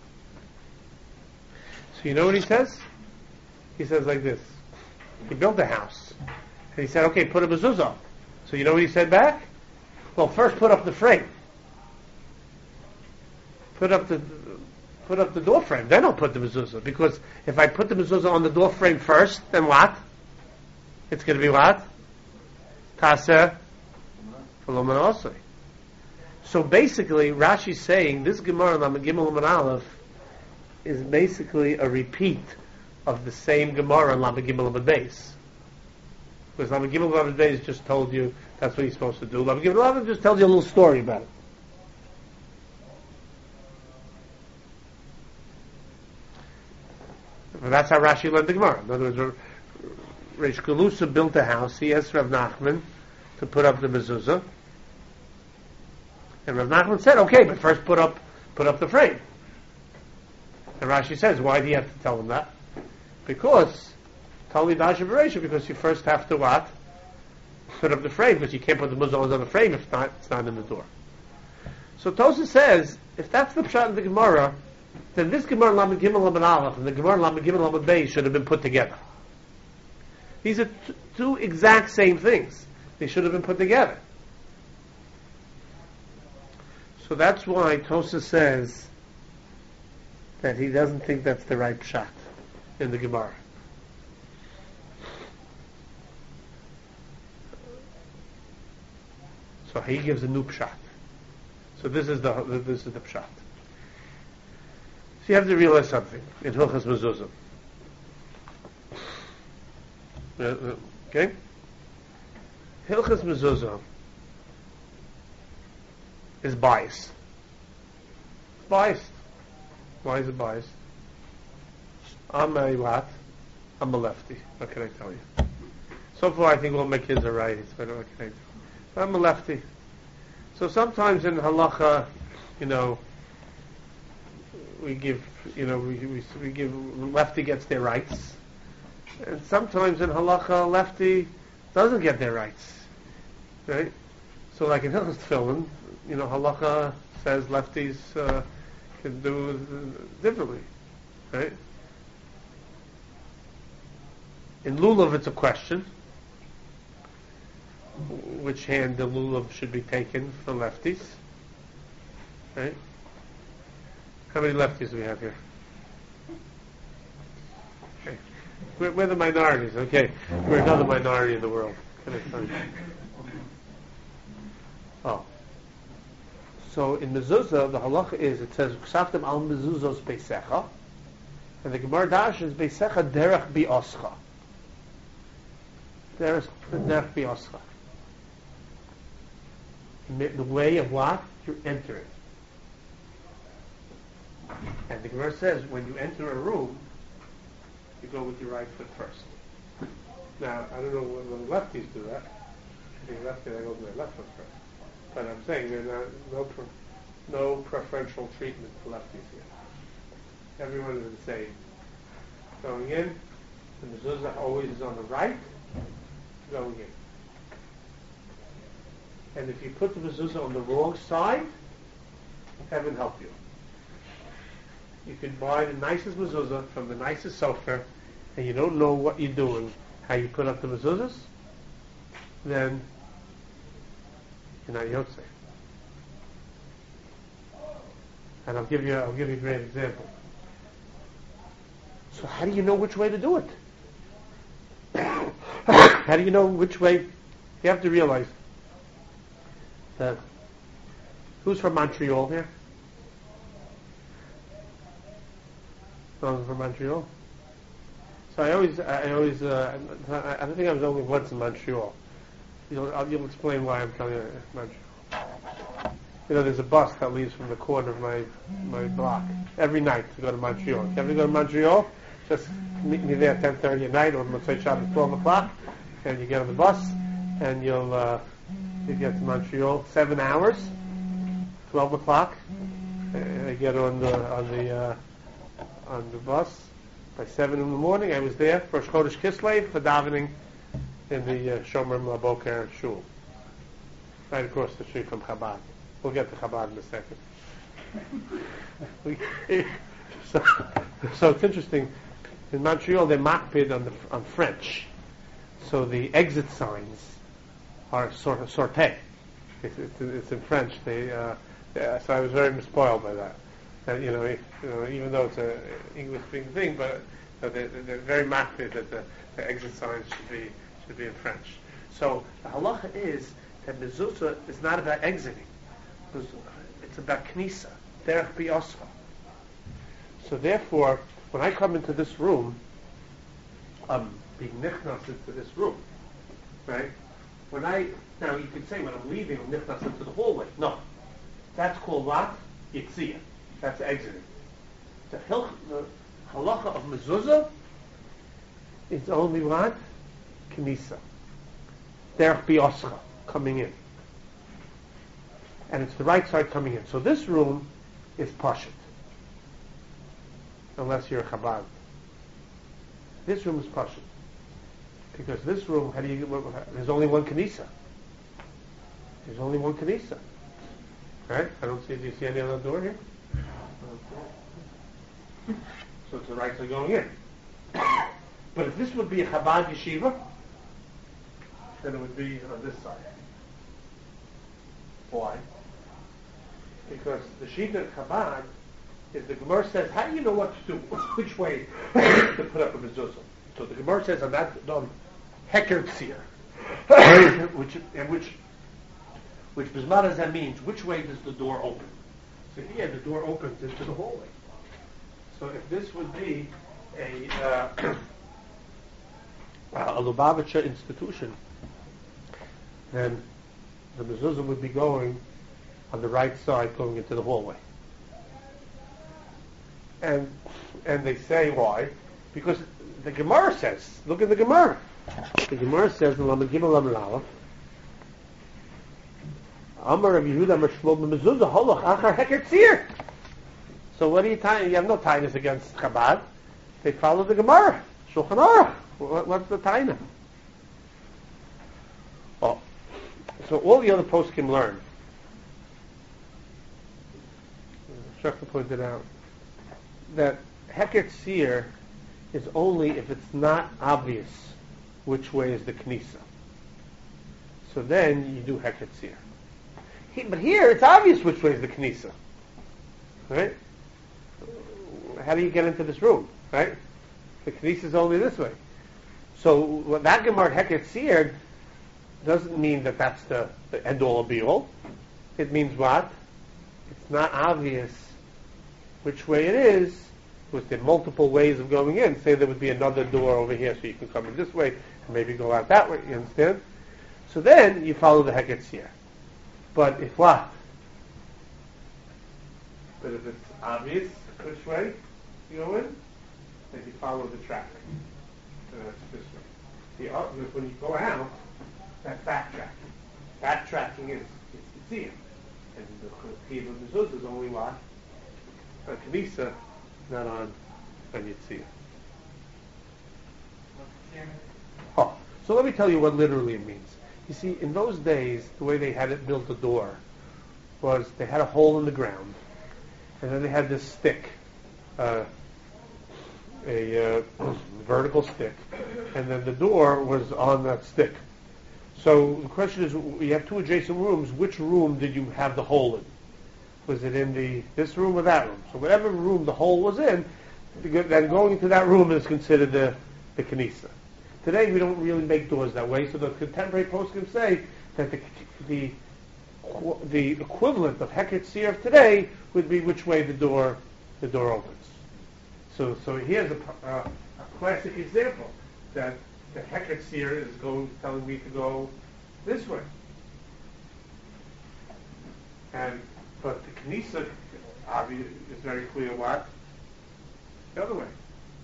So you know what he says? He says like this. He built a house. And he said, okay, put a mezuzah. So you know what he said back? Well, first put up the frame. Put up the put up the door frame. Then I'll put the mezuzah. Because if I put the mezuzah on the door frame first, then what? It's going to be what? Taseh V'lo Asay. So basically, Rashi's saying this Gemara Lamed Gimel Lamed Aleph is basically a repeat of the same Gemara in Lamed Gimel Lamed Beis. Because Lamed Gimel Lamed Beis just told you that's what you're supposed to do. Lamed Gimel Lamed just tells you a little story about it. And that's how Rashi learned the Gemara. In other words, Reish Galusa built a house. He asked Rav Nachman to put up the mezuzah. And Rav Nachman said, okay, but first put up put up the frame. And Rashi says, why do you have to tell him that? Because, Tali Dasha Beresha, because you first have to what? Put up the frame, because you can't put the mezuzah on the frame if not, it's not in the door. So Tosa says, if that's the pshat in the Gemara, then this Gemara Lamed Gimel Lamed Aleph and the Gemara Lamed Gimel Lamed Beis should have been put together. These are t- two exact same things. They should have been put together. So that's why Tosa says that he doesn't think that's the right pshat in the Gemara. So he gives a new pshat. So this is the this is the pshat. So you have to realize something in Hilchas Mezuzah. Uh, okay? Hilchas Mezuzah is biased. It's biased. Why is it biased? I'm a what? I'm a lefty. What can I tell you? So far I think all my kids are right. But what can I do? I'm a lefty. So sometimes in halacha, you know, we give, you know, we, we, we give, lefty gets their rights. And sometimes in halacha, lefty doesn't get their rights. Right? So like in Hilchas Tefillin, you know, halacha says lefties uh, can do differently. Right? In lulav, it's a question. Which hand the lulav should be taken for lefties? Right? How many lefties do we have here? Okay. We're, we're the minorities, okay. We're another minority in the world. Can I tell you? Oh. So in mezuzah, the halacha is, it says, Ksaftim al mezuzos beisecha, and the Gemara Dash is beisecha derech bi'oscha. Derech bi'oscha. The way of what? You enter it. And the Gemara says, when you enter a room, you go with your right foot first. Now, I don't know when the lefties do that. I think lefty, they go with their left foot first. But I'm saying there's not, no, pre- no preferential treatment for lefties here. Everyone is the same. Going in, the mezuzah always is on the right, going in. And if you put the mezuzah on the wrong side, heaven help you. You can buy the nicest mezuzah from the nicest sofer, and you don't know what you're doing, how you put up the mezuzahs, then you're not Yotze. And I'll give you, I'll give you a great example. So how do you know which way to do it? How do you know which way? You have to realize that, who's from Montreal here? No one's from Montreal? So I always, I always, uh, I don't think I was only once in Montreal. You'll, I'll, you'll explain why I'm telling you Montreal. You know, there's a bus that leaves from the corner of my my block every night to go to Montreal. If you ever go to Montreal, just meet me there at ten thirty at night, or let's say Shabbos twelve o'clock, and you get on the bus, and you'll uh, you get to Montreal seven hours, twelve o'clock. I get on the on the uh, on the bus by seven in the morning. I was there for Chodesh Kislev for davening in the uh, Shomer Laboker Shul, right across the street from Chabad. We'll get to Chabad in a second. so, so it's interesting. In Montreal, they makpid on the on French, so the exit signs are sort of sorte. It's, it's, it's in French. They uh, yeah, so I was very spoiled by that. That you know, if, you know, even though it's an English-speaking thing, but uh, they, they're very makpid that the, the exit signs should be should be in French. So the halacha is that mezuzah is not about exiting. It's about knisa, derech bi'oscha. So therefore, when I come into this room, I'm being nichnas into this room, right? When I now you could say when I'm leaving, I'm nichnas into the hallway. No, that's called what? Yitziyah. That's exiting. The, hilch, the halacha of mezuzah is only what? Knisa, derech bi'oscha, coming in. And it's the right side coming in. So this room is pashut, unless you're a Chabad. This room is pashut, because this room, how do you? There's only one kanisa. There's only one kanisa, right? I don't see. Do you see any other door here? So it's the right side going in. But if this would be a Chabad yeshiva, then it would be on this side. Why? Because the Shita Chabad is the Gemara says, how do you know what to do? Which way to put up a mezuzah? So the Gemara says on that um, Heker Tzir, which and which which Bismar that means which way does the door open? So here the door opens into the hallway. So if this would be a uh, a Lubavitcher institution, then the mezuzah would be going on the right side, going into the hallway. And and they say why? Because the Gemara says, look at the Gemara. The Gemara says in Lamed Gimel Lamed Aleph, Amar Rav Yehuda Amar Shmuel b'mezuzah holoch achar heker tzir. So what are you tying? You have no tightness against Chabad. They follow the Gemara. Shulchan Aruch. What, what's the tightness? Oh. So all the other poskim learn. Shachar pointed out that Heker Tzir is only if it's not obvious which way is the Knisa. So then you do Heker Tzir. He, but here it's obvious which way is the Knisa. Right? How do you get into this room? Right? The Knisa is only this way. So what that Gemara Heker Tzir doesn't mean that that's the, the end all be all. It means what? It's not obvious which way it is, with the multiple ways of going in. Say there would be another door over here, so you can come in this way and maybe go out that way. You understand? So then you follow the Heker Tzir. But if what? But if it's obvious which way you go in, then you follow the traffic. So that's this way. See, when you go out, that's backtracking. Backtracking is it's Tzir. And the Chiv of Mezuzah is only what? On Knisa, not on, on Yitzir. Oh, so let me tell you what literally it means. You see, in those days, the way they had it built the door was they had a hole in the ground, and then they had this stick, uh, a uh, vertical stick, and then the door was on that stick. So the question is, you have two adjacent rooms. Which room did you have the hole in? Was it in the this room or that room? So whatever room the hole was in, then going into that room is considered the the Knisa. Today we don't really make doors that way. So the contemporary poskim say that the the the equivalent of Heket Seer of today would be which way the door the door opens. So so here's a, uh, a classic example that the Heket Seer is going telling me to go this way, and but the Knisa obviously is very clear what the other way.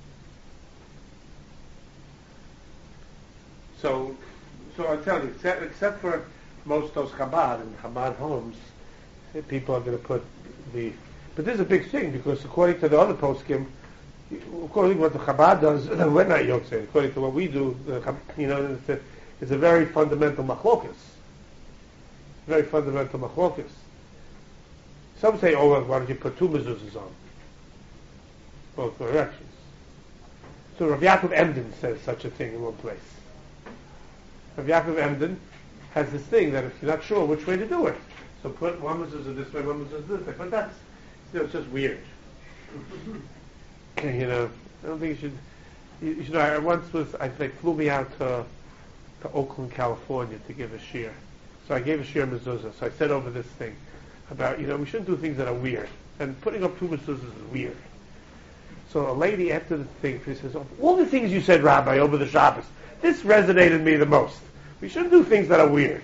So so I'll tell you, except, except for most of those Chabad and Chabad homes, people are going to put the. But this is a big thing because according to the other poskim, according to what the Chabad does, we're not Yotzei. According to what we do, the, you know, it's a, it's a very fundamental machlokas. Very fundamental machlokas. Some say, oh, well, why don't you put two mezuzahs on? Both directions. So Rav Yaakov Emden says such a thing in one place. Rav Yaakov Emden has this thing that if you're not sure which way to do it, so put one mezuzah this way, one mezuzah this way. But that's, you know, it's just weird. You know, I don't think you should. You, you should know, I once was, I they flew me out to, to Oakland, California to give a shiur. So I gave a shiur mezuzah. So I said over this thing about, you know, we shouldn't do things that are weird. And putting up two mezuzahs is weird. So a lady after the thing, she says, oh, all the things you said, Rabbi, over the Shabbos, this resonated me the most. We shouldn't do things that are weird.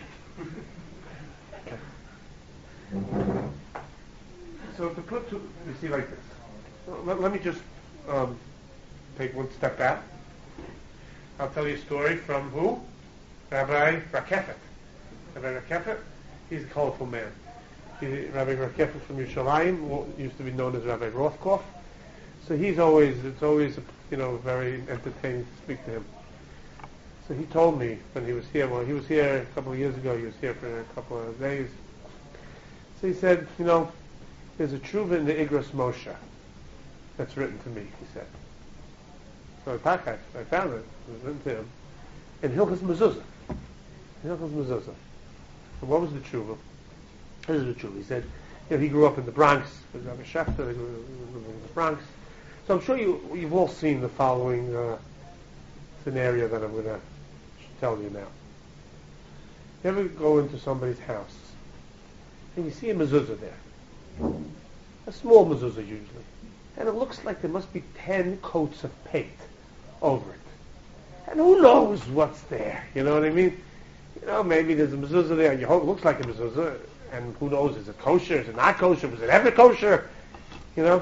Okay. So to put two, you see like this. So let, let me just um, take one step back. I'll tell you a story from who? Rabbi Rakefet. Rabbi Rakefet, he's a colorful man. He, Rabbi Rakefet from Yerushalayim, used to be known as Rabbi Rothkopf. So he's always, it's always, you know, very entertaining to speak to him. So he told me when he was here, well, he was here a couple of years ago, he was here for a couple of days. So he said, you know, there's a tshuva in the Igros Moshe that's written to me, he said. So I I found it, it was written to him, in Hilchos Mezuzah. In Hilchos Mezuzah. And what was the tshuva? This is the tshuva. He said, you know, he grew up in the Bronx, with Rabbi Schechter, he grew up in the Bronx. So I'm sure you, you've all seen the following uh, scenario that I'm going to tell you now. You ever go into somebody's house and you see a mezuzah there, a small mezuzah usually, and it looks like there must be ten coats of paint over it, and who knows what's there? You know what I mean? You know, maybe there's a mezuzah there, and you hope it looks like a mezuzah, and who knows? Is it kosher? Is it not kosher? Was it ever kosher? You know.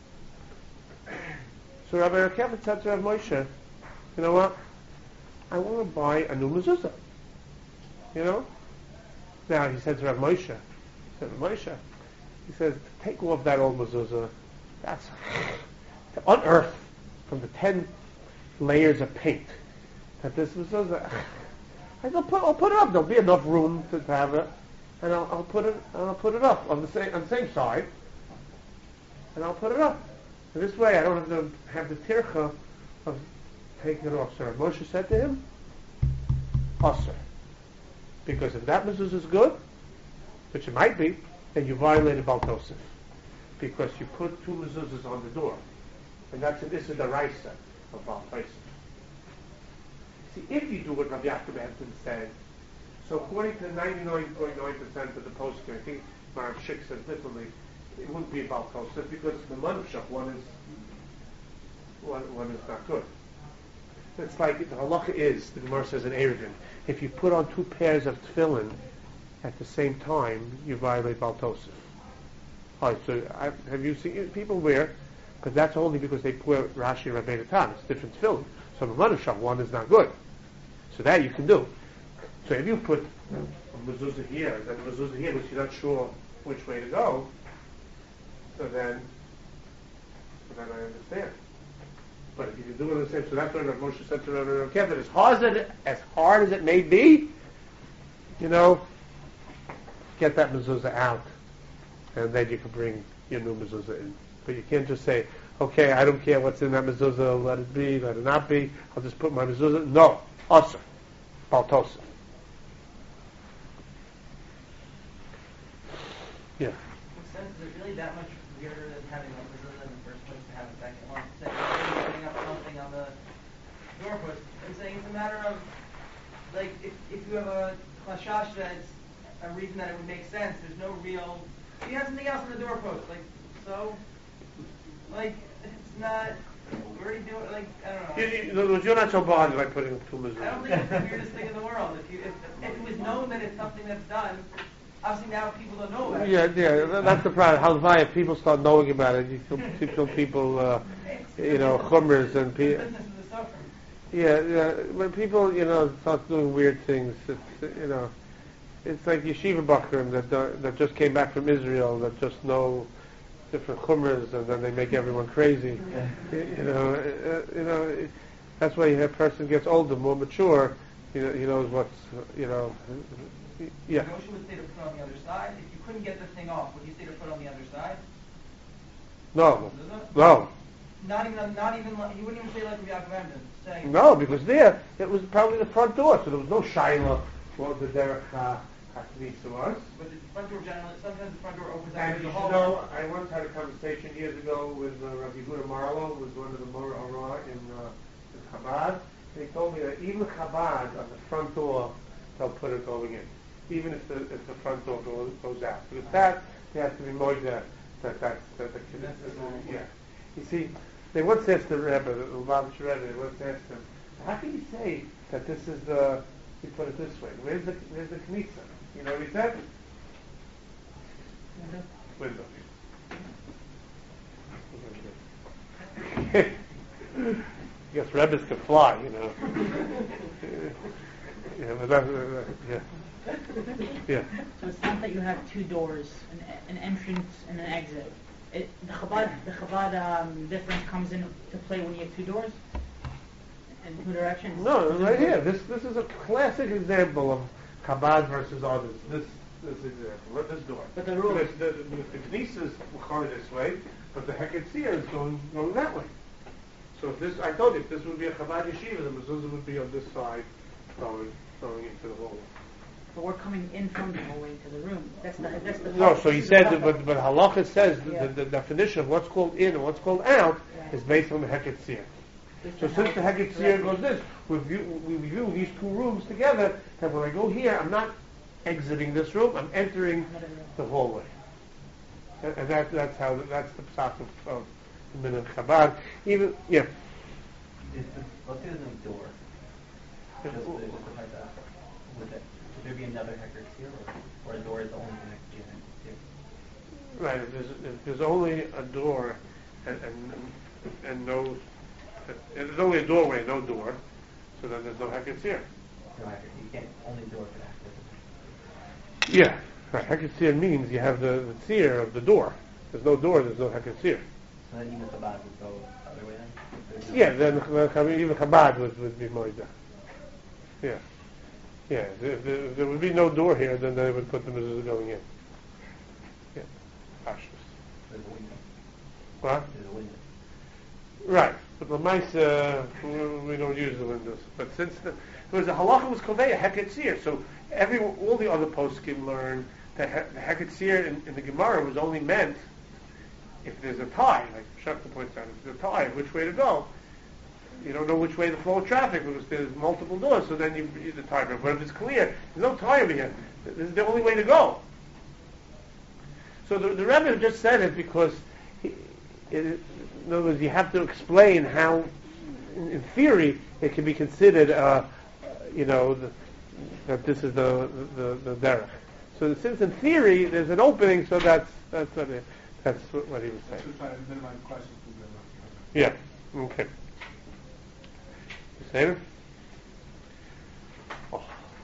So Rabbi Rakefet said to Rav Moshe, you know what? I want to buy a new mezuzah. You know? Now he said to Rav Moshe, he said, Rav Moshe, he says, take off that old mezuzah. That's to unearth from the ten layers of paint that this mezuzah. I said, I'll put, I'll put it up. There'll be enough room to, to have it, and I'll, I'll put it, I'll put it up on the same on the same side, and I'll put it up. And this way, I don't have to have the tircha of taking it off. So Moshe said to him, Asr. Because if that mezuzah is good, which it might be, then you violated Baal Tosef. Because you put two mezuzahs on the door. And that's an Issa D'Oraisa of Baal Tosef. See, if you do what Rav Yaakov Emden said, so according to ninety-nine point nine percent of the posting, I think Marav Shik says differently, it wouldn't be Baal Tosef because the Manushach one is one, one is not good. It's like the halacha is, the Gemara says in Eruvin, if you put on two pairs of tefillin at the same time, you violate Baal Tosef. All right, so I, have you seen people wear, but that's only because they wear Rashi and Rabbeinu Tam. It's different tefillin. So the Manushach one is not good. So that you can do. So if you put a mezuzah here, then a mezuzah here, but you're not sure which way to go, so then, so then I understand. But if you can do it the same, so that's what Rav Moshe said to Rav Rakefet. As hard as it, as hard as it may be, you know, get that mezuzah out, and then you can bring your new mezuzah in. But you can't just say, okay, I don't care what's in that mezuzah, let it be, let it not be, I'll just put my mezuzah. No, Asr, Baal Tosef. Yeah. In sense, is it really that much weirder than having a mezuzah in the first place to have a second one? Saying you're putting up something on the doorpost. I'm saying it's a matter of, like, if, if you have a chashash that's a reason that it would make sense, there's no real, you have something else on the doorpost, like, so, like, it's not, we're already doing, like, I don't know. You, you, in other words, you're not so bothered by putting up two mezuzahs. I don't think it's the weirdest thing in the world. If, you, if, if it was known that it's something that's done, obviously now people don't know about it. Yeah, yeah, tha- that's the problem. Halvaya, if people start knowing about it, you feel, you feel people, uh, you know, chumras and The people. business is a suffering. Yeah, yeah. When people, you know, start doing weird things, it's, you know, it's like yeshiva bakrim that don't- that just came back from Israel that just know different chumras and then they make everyone crazy. You, you know, uh, you know, it, that's why a person gets older, more mature. You know, he knows what's, you know, yeah. Moshe would say to put on the other side. If you couldn't get the thing off, would you say to put on the other side? No, Mezuzah? no. Not even, not even, like, you wouldn't even say like Rabbi Yaakov Emden, saying. No, because there it was probably the front door, so there was no shaila what the derech haknisa was. But the front door generally, sometimes the front door opens out And to you the should hall. know, I once had a conversation years ago with uh, Rabbi Huda Marlow, who was one of the Mora Ora in, uh, in Chabad. And he told me that even Chabad on the front door, they'll put it going in, even if the if the front door goes, goes out. Because that they have to be more that that that's that the That's the normal yeah. You see, they once asked the Rebbe, the Lubavitch Rebbe, they once asked him, how can you say that this is the? He put it this way. Where's the where's the Knesset? You know what he said? Window. I guess Rebbes can fly, you know. yeah, but that, uh, yeah. Yeah. So it's not that you have two doors, an, an entrance and an exit. It, the Chabad, the Chabad um, difference comes into play when you have two doors in two directions. No, right here. This this is a classic example of Chabad versus others. This this example. Look, this door. But the rule- The, the, the, the Knesset is going this way, but the Heketzir is going going that way. So if this, I told you, if this would be a Chabad yeshiva, the mezuzah would be on this side, going going into the hallway. But we're coming in from the hallway into the room. That's the that's the. No, so he this is the said, halacha. but but halacha says the, Yeah. the, the definition of what's called in and what's called out Yeah. is based on the Heketzir. This So is since how the it's Heketzir corrected. goes this, we view, we view these two rooms together, that when I go here, I'm not exiting this room, I'm entering Another room. the hallway. And, and that, that's how, that's the psak of, of the Min Chabad. Even, yeah. Is the, let's say there's no door. Just the, just the type that. Would, that, would there be another hecker here, or, or a door is the only thing that could be here? Right, if there's, if there's only a door and, and, and no, if there's only a doorway, no door, so then there's no Heketzir. No hecker. You can't only door can access. Yeah, right. Heketzir means you have the, the tzir of the door. There's no door, there's no Heketzir. So then even Chabad would go the other way then? If there's no- Yeah, then uh, even Chabad would, would be moida. Yeah. Yeah, if there, if there would be no door here, then they would put the mezuzah going in. Yeah. Pashtus. There's a window. What? There's a window. Right. But Lamais, uh, we, we don't use the windows. But since the, there was a halacha was koveya heketzir, so every all the other poskim learn that he, the heketzir in, in the Gemara was only meant if there's a tie, like Shakta points out, if there's a tie, which way to go. You don't know which way to flow of traffic because there's multiple doors, so then you use the tie. But if it's clear, there's no tie over here. This is the only way to go. So the, the Rebbe just said it because, he, it, in other words, you have to explain how, in, in theory, it can be considered, uh, you know, the, that this is the the, the derech. So since in theory there's an opening, so that's that's what it, that's what, what he was saying. Just trying to minimize questions to the Yeah. Okay. You saying it? Oh.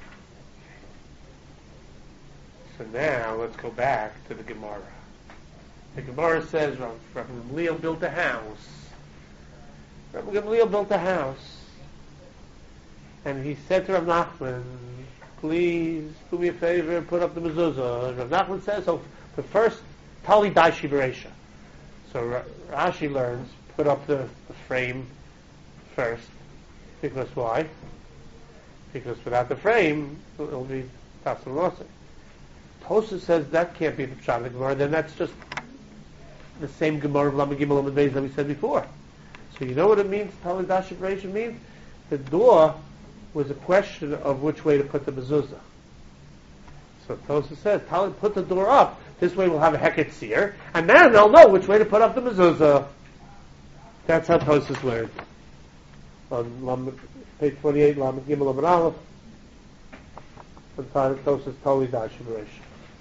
So now let's go back to the Gemara. The Gemara says Rav Rav Gamliel built a house. Rav Gamliel built a house, and he said to Rav Nachman, "Please do me a favor, put up the mezuzah." And Rav Nachman says, "So the first tali dashi bereisha." So Ra- Rashi learns, put up the, the frame first, because why? Because without the frame, it'll be tassim nosik. Tosfos says that can't be the pshat of the Gemara. Then that's just the same Gemara of Lamed Gimel Lamed Beis that we said before. So you know what it means? Talid Dashiv Reisha means the door was a question of which way to put the mezuzah. So Tosfos says, Talid, put the door up. This way we'll have a heket seer, and then they'll know which way to put up the mezuzah. That's how Tosfos learned. On Lamed, page twenty-eight, Lamed Gimel Lamed Aleph, and Tosfos Talid Dashiv Reisha.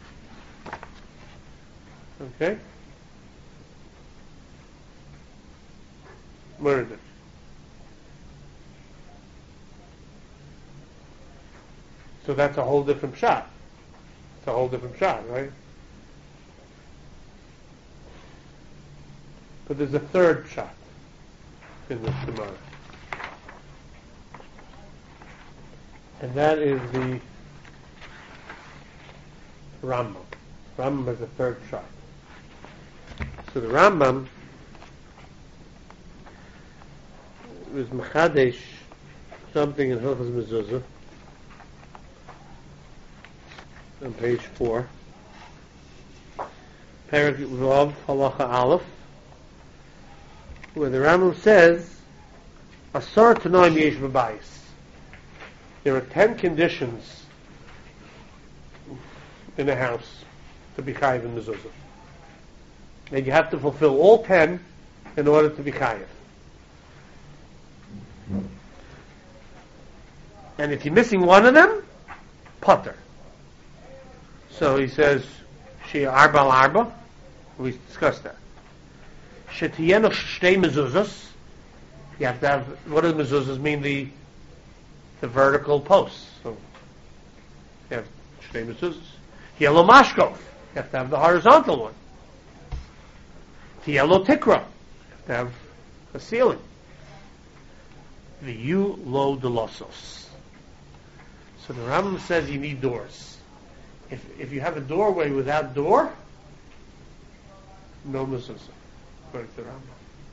Okay? Murder. So that's a whole different shot. It's a whole different shot, right? But there's a third shot in this Gemara. And that is the Rambam. Rambam is the third shot. So the Rambam was Mechadesh something in Hilchos Mezuzah on page four. Perek Vav Halacha Aleph, where the Rambam says, Asar Tanoim Yesh B'Bayis. There are ten conditions in a house to be chayiv in mezuzah. And you have to fulfill all ten in order to be chayiv. And if you're missing one of them, potter. So he says, Shia Arba al Arba. We discussed that. Shetiyeno Shtei Mezuzahs. You have to have, what do mezuzahs mean? The the vertical posts. So you have Shtei Mezuzahs. Yellow Mashkov. You have to have the horizontal one. Yellow Tikra. You have to have a ceiling. The U Lo Delosos. So the Rambam says you need doors. If if you have a doorway without door, no mezuzah, according to the Rambam.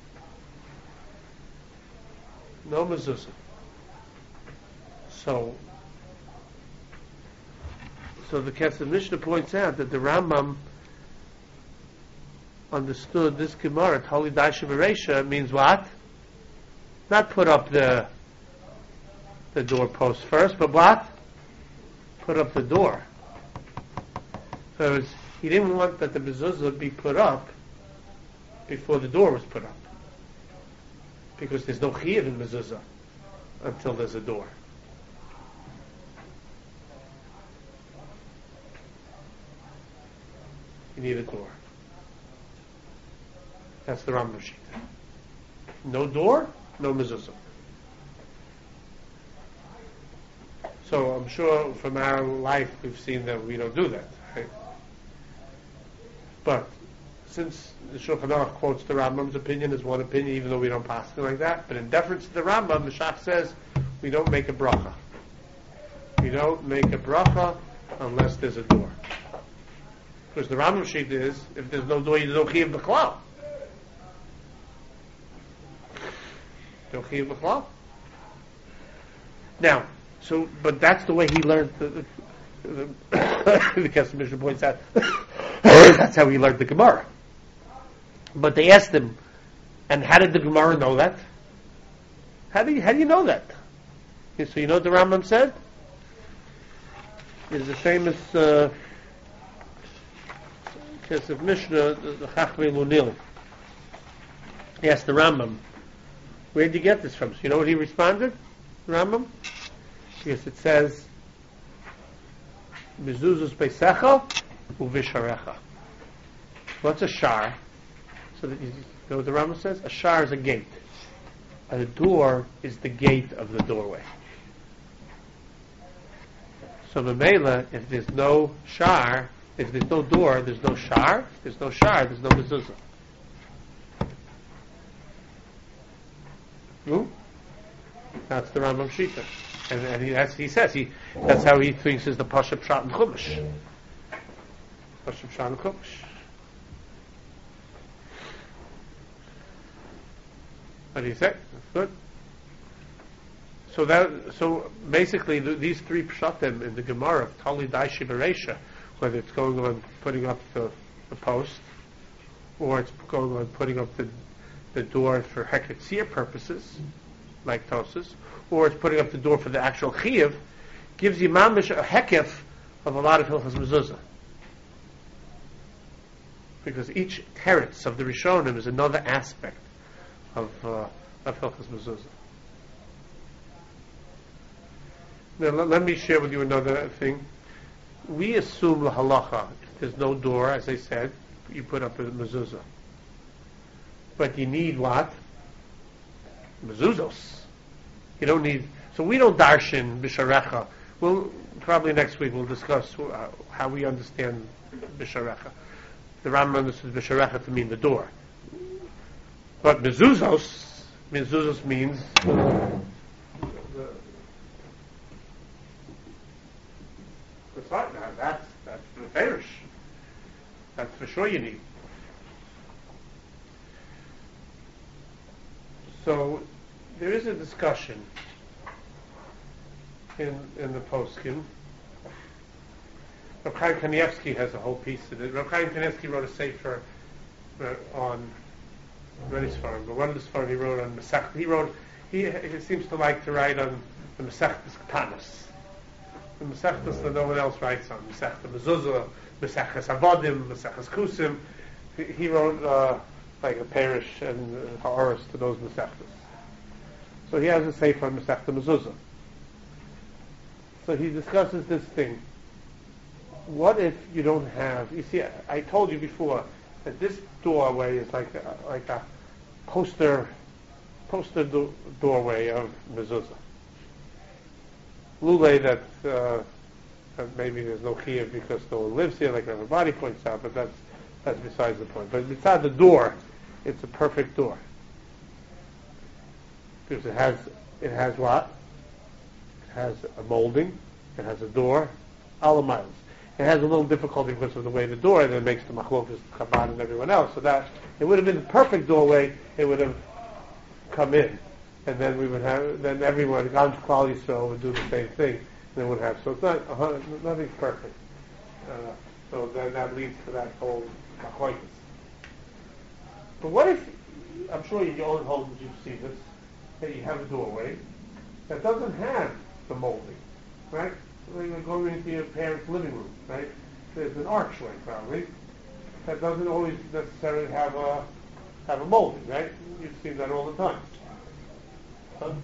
No mezuzah. So, so the Kesef Mishnah points out that the Rambam understood this Gemara, Talid Dashiv Reisha, means what? Not put up the the doorpost first, but what? Put up the door. So it's, he didn't want that the mezuzah would be put up before the door was put up, because there's no chiyuv in mezuzah until there's a door. You need a door. That's the Rambam sheet. No door, no mezuzah. So I'm sure from our life we've seen that we don't do that, right? But since the Shulchan Aruch quotes the Rambam's opinion as one opinion, even though we don't pass it like that, but in deference to the Rambam, the Shach says we don't make a bracha. We don't make a bracha unless there's a door. Because the Rambam sheet is, if there's no door, you don't chiyuv b'chlal. Don't chiyuv b'chlal. Now, so, but that's the way he learned the, the, the, the Kesef Mishnah points out, that's how he learned the Gemara. But they asked him, and how did the Gemara know that? How do you, how do you know that? Okay, so you know what the Rambam said? There's a famous uh, Kesef Mishnah, the, the Chachmei Lunili. He asked the Rambam, where did you get this from? So you know what he responded, the Rambam? Because it says, Mezuzos Beisecha Uvisharecha. What's a shar? So that you know what the Rambam says? A shar is a gate. A door is the gate of the doorway. So Mamela, if there's no shar, if there's no door, there's no shar. If there's no shar, there's no mezuzah. Hmm? That's the Rambam Shita. And, and he, that's, he says, he, that's how he thinks is the Pasha Pshat and Chumash. Pasha Pshat and Chumash. What do you say? That's good. So that, so basically, the, these three pshatim in the Gemara of Talid Dashiv Reisha, whether it's going on putting up the, the post, or it's going on putting up the the door for heketzir purposes, like Tosis, or it's putting up the door for the actual chiyuv, gives you mamish a hekef of a lot of hilchas mezuzah. Because each teretz of the Rishonim is another aspect of uh, of hilchas mezuzah. Now let, let me share with you another thing. We assume the halacha, if there's no door, as I said, you put up a mezuzah. But you need what? Mezuzos. You don't need. So we don't darshan bisharecha. We'll probably next week we'll discuss uh, how we understand bisharecha. The Rambam understood bisharecha to mean the door. But mezuzos, mezuzos means the side. Now that's that's the farish. That's for sure you need. So there is a discussion in in the poskim. Rav Chaim Kanievsky has a whole piece of it. Rav Chaim Kanievsky wrote a sefer uh, on many Sfarim, but one of the Sfarim he wrote on Masech. He wrote. He, he seems to like to write on the Masechtas Ktanos. The Masechtas that no one else writes on. Masechtas Mezuzah, Masechtas Avodim, Masechtas Kusim. He, he wrote uh, like a parish and uh, ha'aros to those Masechtas. So he has a sefer on Masechta Mezuzah. So he discusses this thing. What if you don't have? You see, I, I told you before that this doorway is like a, like a poster poster do, doorway of mezuzah. Lule that, uh, that maybe there's no chiyuv because no one lives here, like everybody points out, but that's that's besides the point. But beside the door, it's a perfect door because it has it has what? It has a molding. It has a door. All miles. It has a little difficulty because of the way the door, and it makes the machlokas Chabad and everyone else. So that it would have been the perfect doorway. It would have come in, and then we would have then everyone Gam Klal Yisrael would do the same thing. And they would have. So it's not uh, nothing's perfect. Uh, so then that leads to that whole machlokas. But what if? I'm sure in your own homes you've seen this. That you have a doorway that doesn't have the molding, right? When you're going into your parents' living room, right? There's an archway probably that doesn't always necessarily have a have a molding, right? You've seen that all the time. Huh?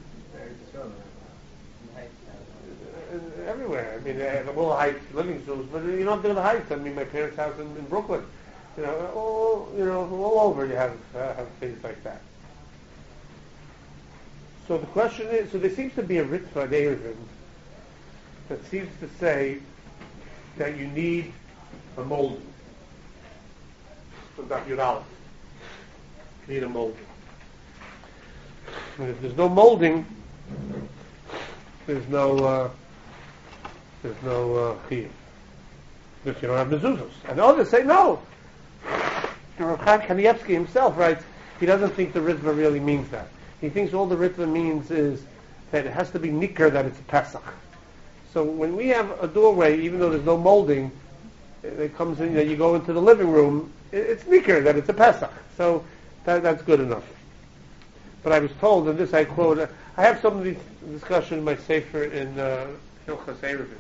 Uh, everywhere. I mean, they have the little heights living rooms, but you don't do the heights. I mean, my parents' house in, in Brooklyn, you know, all you know, all over you have uh, have things like that. So the question is, so there seems to be a Ritva Erevin that seems to say that you need a molding. So Daf Yud Aleph. You need a molding. And if there's no molding, there's no uh, there's no uh, chiyuv. Because you don't have mezuzos. And others say no. Rav Chaim Kanievsky himself writes he doesn't think the Ritva really means that. He thinks all the Ritva means is that it has to be nicker that it's a Pesach. So when we have a doorway, even though there's no molding, it comes in, you know, you go into the living room, it's nicker that it's a Pesach. So that, that's good enough. But I was told, and this I quote, I have some of these discussions in my sefer in uh, Hilchas Erevin,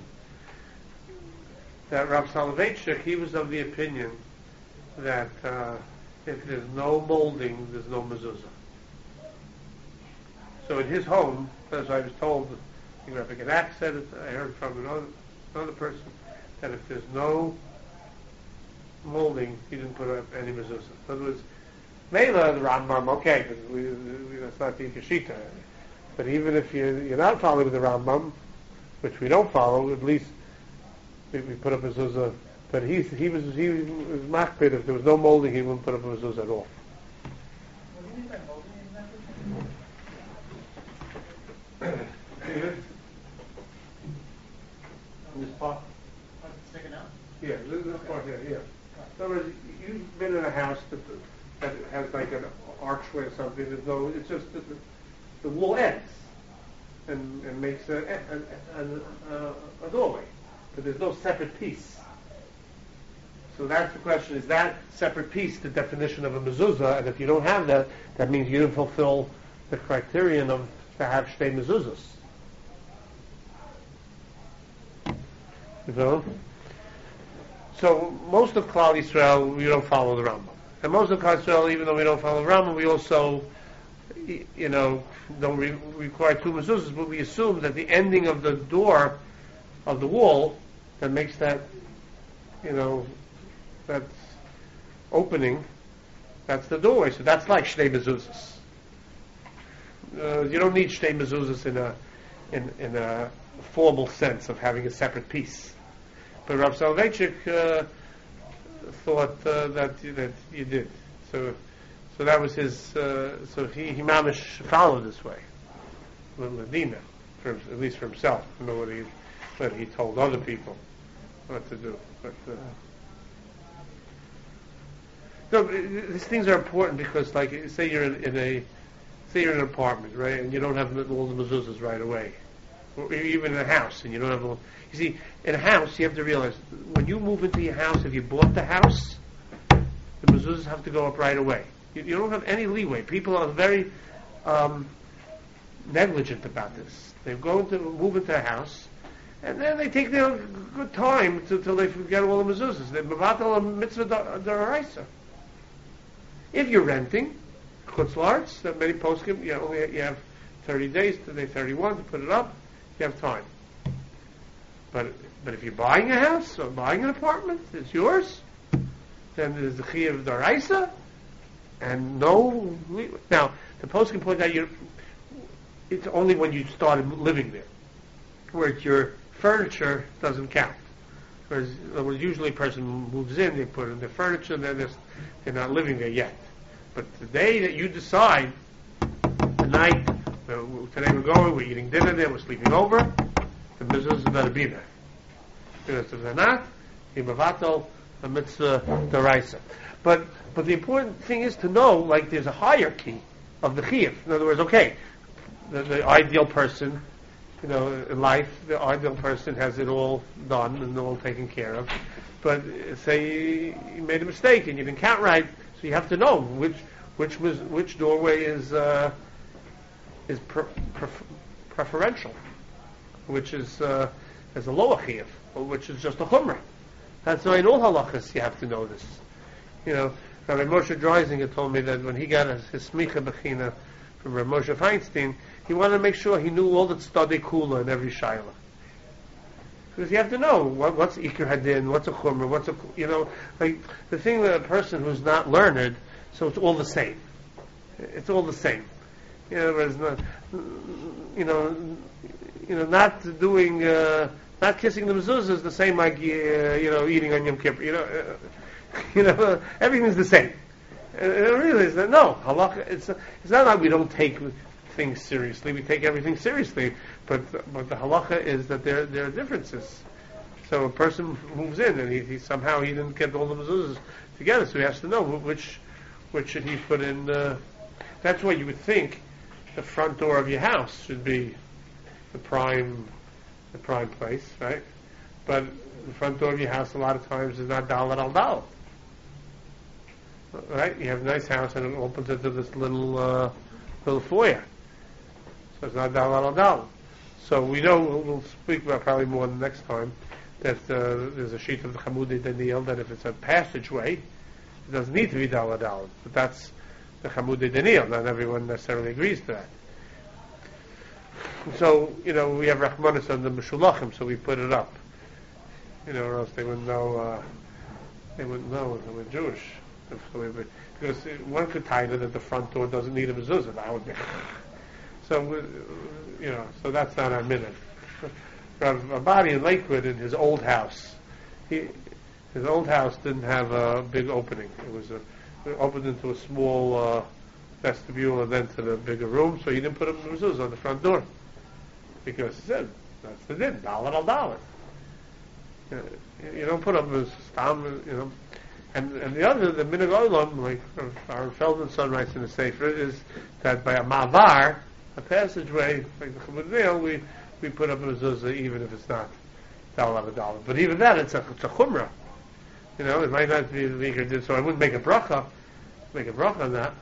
that Rav Soloveitchik, he was of the opinion that uh, if there's no molding, there's no mezuzah. So in his home, as I was told, Rabbi Gedak said it, I heard from another, another person, that if there's no molding, he didn't put up any mezuzah. In other words, Mela, the Rambam, okay, but we, we, that's not the Kashita. But even if you're, you're not following the Rambam, which we don't follow, at least we, we put up a mezuzah. But he's, he was he was makpid. If there was no molding, he wouldn't put up a mezuzah at all. What do you mean by molding exactly? This part? Oh, it's sticking out? Yeah, this, this part here, yeah. In other words, you've been in a house that, that has like an archway or something. There's no, it's just the, the wall ends and, and makes a, a, a, a, a doorway. But there's no separate piece. So that's the question, is that separate piece the definition of a mezuzah? And if you don't have that, that means you didn't fulfill the criterion of to have shtei mezuzahs. You know? So most of Klal Yisrael, we don't follow the Rambam. And most of Klal Yisrael, even though we don't follow the Rambam, we also, you know, don't re- require two mezuzahs, but we assume that the ending of the door of the wall that makes that, you know, that opening, that's the doorway. So that's like shtei mezuzahs. Uh, you don't need shtei mezuzahs in a in in a formal sense of having a separate piece. But Rav Soloveitchik uh, thought uh, that that you did. So so that was his. Uh, so he he mamish followed this way, Ladina, for, at least for himself. I don't know what he what he told other people what to do, but. Uh, No, these things are important because, like, say you're in, in a, say you're in an apartment, right, and you don't have all the mezuzahs right away, or even in a house, and you don't have all. You see, in a house, you have to realize when you move into your house, if you bought the house, the mezuzahs have to go up right away. You, you don't have any leeway. People are very um, negligent about this. They go into move into a house, and then they take their good time until they forget all the mezuzahs. They mevatel a mitzvah d'oraisa. If you're renting, chutz la'aretz, that many poskim, you only you have thirty days to day thirty-one to put it up. You have time. But but if you're buying a house or buying an apartment, it's yours. Then there's the chiyuv d'oraisa, and no. Now the poskim point out you. It's only when you started living there, where your furniture doesn't count. Whereas usually a person moves in, they put in their furniture, and then they're, they're not living there yet. But the day that you decide, the night, uh, today we're going, we're eating dinner there, we're sleeping over, the mezuzahs better be there. Because if they're not, you mevatel a mitzvah d'oraisa. But but the important thing is to know, like, there's a hierarchy of the chiyuv. In other words, okay, the, the ideal person, you know, in life, the ideal person has it all done and all taken care of. But uh, say you made a mistake and you didn't count right, so you have to know which which was which doorway is uh, is pre- pref- preferential, which is uh, is a lower chiyuv, or which is just a chumrah. That's why in all halachas you have to know this. You know, Rabbi Moshe Dreisinger told me that when he got his, his smicha bechina from Rabbi Moshe Feinstein, he wanted to make sure he knew all the tzadei kula in every shaila. Because you have to know what, what's ikar hadin, what's a chumrah, what's a, you know, like the thing that a person who's not learned, so it's all the same. It's all the same. You know, there's not, you know, you know, not doing, uh, not kissing the mezuzah is the same like, uh, you know, eating on Yom Kippur. You know, uh, you know, everything's the same. Uh, it really is. No, halakha. It's it's not like we don't take things seriously. We take everything seriously, but but the halacha is that there there are differences. So a person moves in and he, he somehow he didn't get all the mezuzahs together, so he has to know which which should he put in. Uh, that's why you would think the front door of your house should be the prime the prime place, right? But the front door of your house a lot of times is not dalet al dalet. Right? You have a nice house and it opens into this little uh, little foyer. So it's not dalet al dalet. So we know, we'll, we'll speak about probably more the next time, that uh, there's a sheet of the Chamudei Daniel that if it's a passageway, it doesn't need to be dalet dalet. But that's the Chamudei Daniel. Not everyone necessarily agrees to that. So, you know, we have Rachmanis on the Meshulachim, so we put it up. You know, or else they wouldn't know, uh, they wouldn't know they were Jewish. Because one could tie it that the front door doesn't need a mezuzah. That would be. So, you know, so that's not our minute. Rav Abadi in Lakewood, in his old house, he, his old house didn't have a big opening. It was a, it opened into a small uh, vestibule and then to the bigger room, so he didn't put a mezuzah on the front door. Because he said, that's the din, dalet al dalet. You know, you don't put up a stam, you know. And, and the other, the minhag olam, like our Feldman son writes in the Sefer, is that by a mavar, a passageway, like the Chumud Veil, we we put up a mezuzah even if it's not dalet al dalet. But even that, it's a it's a chumrah. You know, it might not be the Iker Din, so I wouldn't make a bracha, make a bracha on that.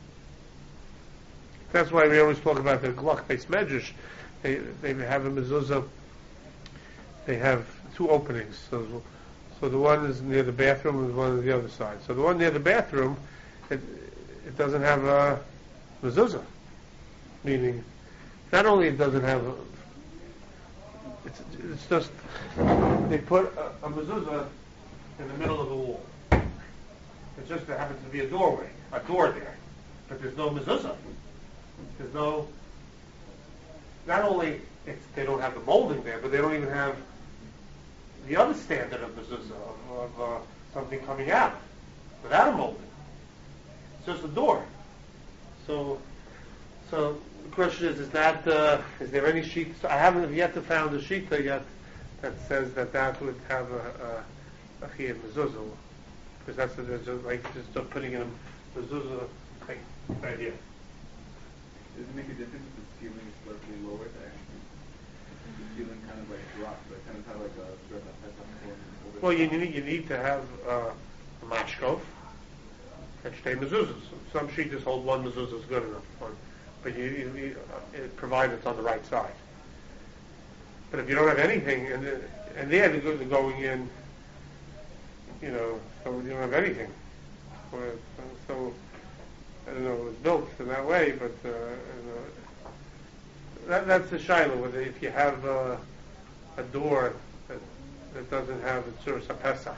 That's why we always talk about the Glach Beis Medrash. They they have a mezuzah. They have two openings. So, so the one is near the bathroom, and the one on the other side. So the one near the bathroom, it it doesn't have a mezuzah, meaning not only it doesn't have a, it's it's just they put a, a mezuzah in the middle of the wall. It just there happens to be a doorway, a door there, but there's no mezuzah. There's no. Not only it's, they don't have the molding there, but they don't even have the other standard of mezuzah of, of uh, something coming out without a molding. It's just a door. So, so the question is: Is that uh, is there any sheet? So I haven't yet to found a sheet yet that says that that would have a a, a chiyuv mezuzah, because that's the, just like just putting in a mezuzah like right here. Does it make a difference if the ceiling is slightly lower there? If the ceiling kind of like drops, like kind of have like a sort of a Well, you need you need to have uh, a mashkov and shtei mezuzahs. Some sheetahs hold one mezuzah is good enough, one, but you, you, you uh, it, provided it's on the right side. But if you don't have anything, and the, and there they're go- they're going in, you know, so you don't have anything. So, so I don't know, it was built in that way, but uh, you know, that, that's the shiloh. Whether if you have uh, a door that, that doesn't have a tzuras HaPesach,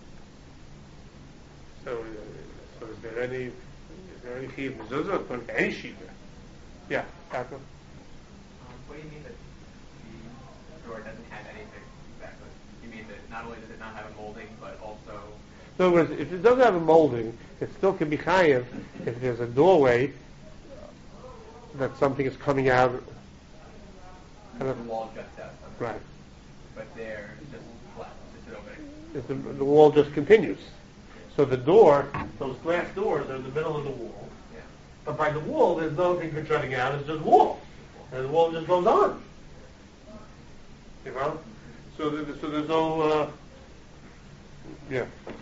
so uh, so is there any is there any chiyuv mezuzah for any shita? Yeah, Yaakov? Um, what do you mean that the door doesn't have anything exactly? You mean that not only does it not have a molding, but also... In other words, if it doesn't have a molding, it still can be chayiv if there's a doorway that something is coming out. The wall juts out. Somewhere. Right. But there, it's just flat, just an opening. If the, the wall just continues. So the door, those glass doors are in the middle of the wall. Yeah. But by the wall, there's nothing that's jutting out, it's just wall. And the wall just goes on. You know? So, there, so there's no, uh, yeah.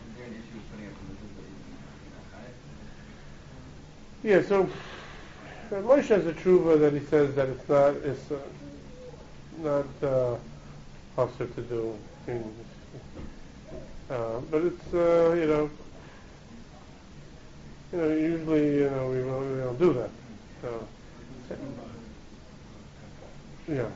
Yeah, so uh, Moshe has a tshuva that he says that it's not, it's uh, not uh, possible to do things. Uh, but it's, uh, you know, you know, usually, you know, we, we don't do that. So, yeah.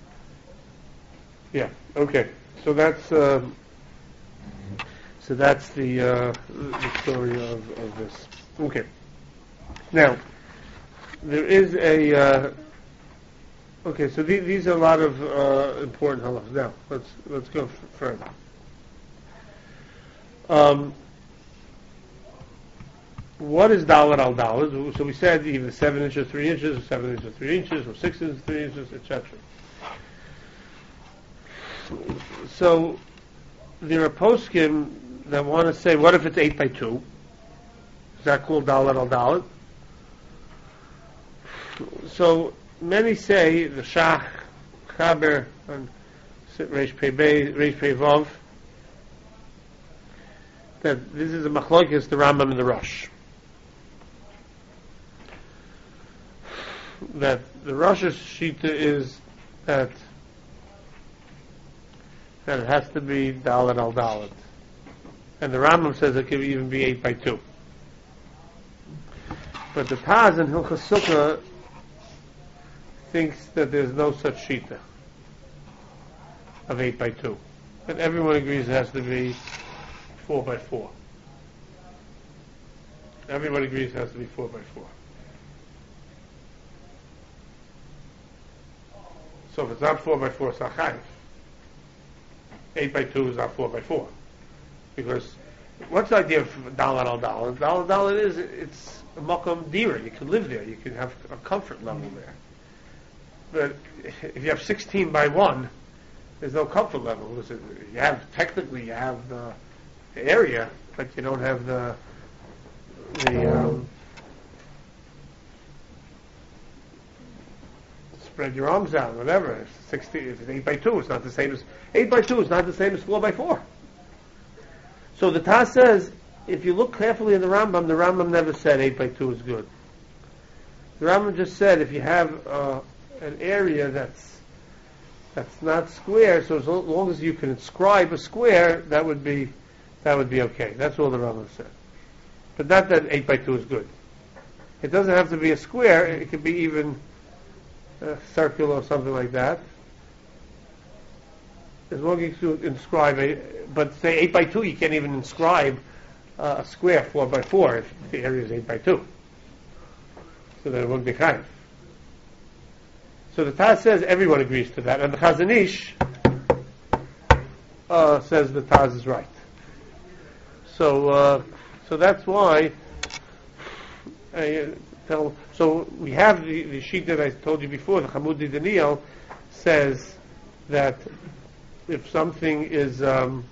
Yeah, okay. So that's, um, so that's the, uh, the story of, of this. Okay. Now, there is a, uh, okay, so th- these are a lot of uh, important halachas. Now, let's let's go f- further. Um, what is dalet al dalet? So we said either seven inches, three inches, or seven inches, three inches, or six inches, three inches, et cetera. So there are poskim that want to say, what if it's eight by two? Is that called dalet al dalet? So many say the Shach, Chaber, and Reish Pei Bei, Reish Pei Vav, that this is a machlokes, the Rambam and the Rosh. That the Rosh's shita is that that it has to be dalet al dalet, and the Rambam says it can even be eight by two. But the Taz in Hilchos Sukkah thinks that there's no such shita of eight by two. But everyone agrees it has to be four by four. Everyone agrees it has to be four by four. So if it's not four by four, it's not chayiv. Eight by two is not four by four. Because what's the idea of dalet al dalet? Dalet dalet is it's a makom dira. You can live there. You can have a comfort level there. But if you have sixteen by one, there's no comfort level. You have technically you have the, the area, but you don't have the the um, spread your arms out, whatever. If it's sixteen, if it's eight by two, it's not the same as eight by two. Is not the same as four by four. So the Taz says, if you look carefully in the Rambam, the Rambam never said eight by two is good. The Rambam just said if you have uh, an area that's that's not square, so as long as you can inscribe a square, that would be that would be okay. That's all the Rambam said. But not that eight by two is good. It doesn't have to be a square. It could be even a circular or something like that. As long as you inscribe it, but say eight by two, you can't even inscribe uh, a square four by four if the area is eight by two. So then it wouldn't be chayiv. So the Taz says everyone agrees to that, and the Chazon Ish uh, says the Taz is right. So, uh, so that's why I tell. So we have the, the sheet that I told you before. The Hamudi Daniel says that if something is um,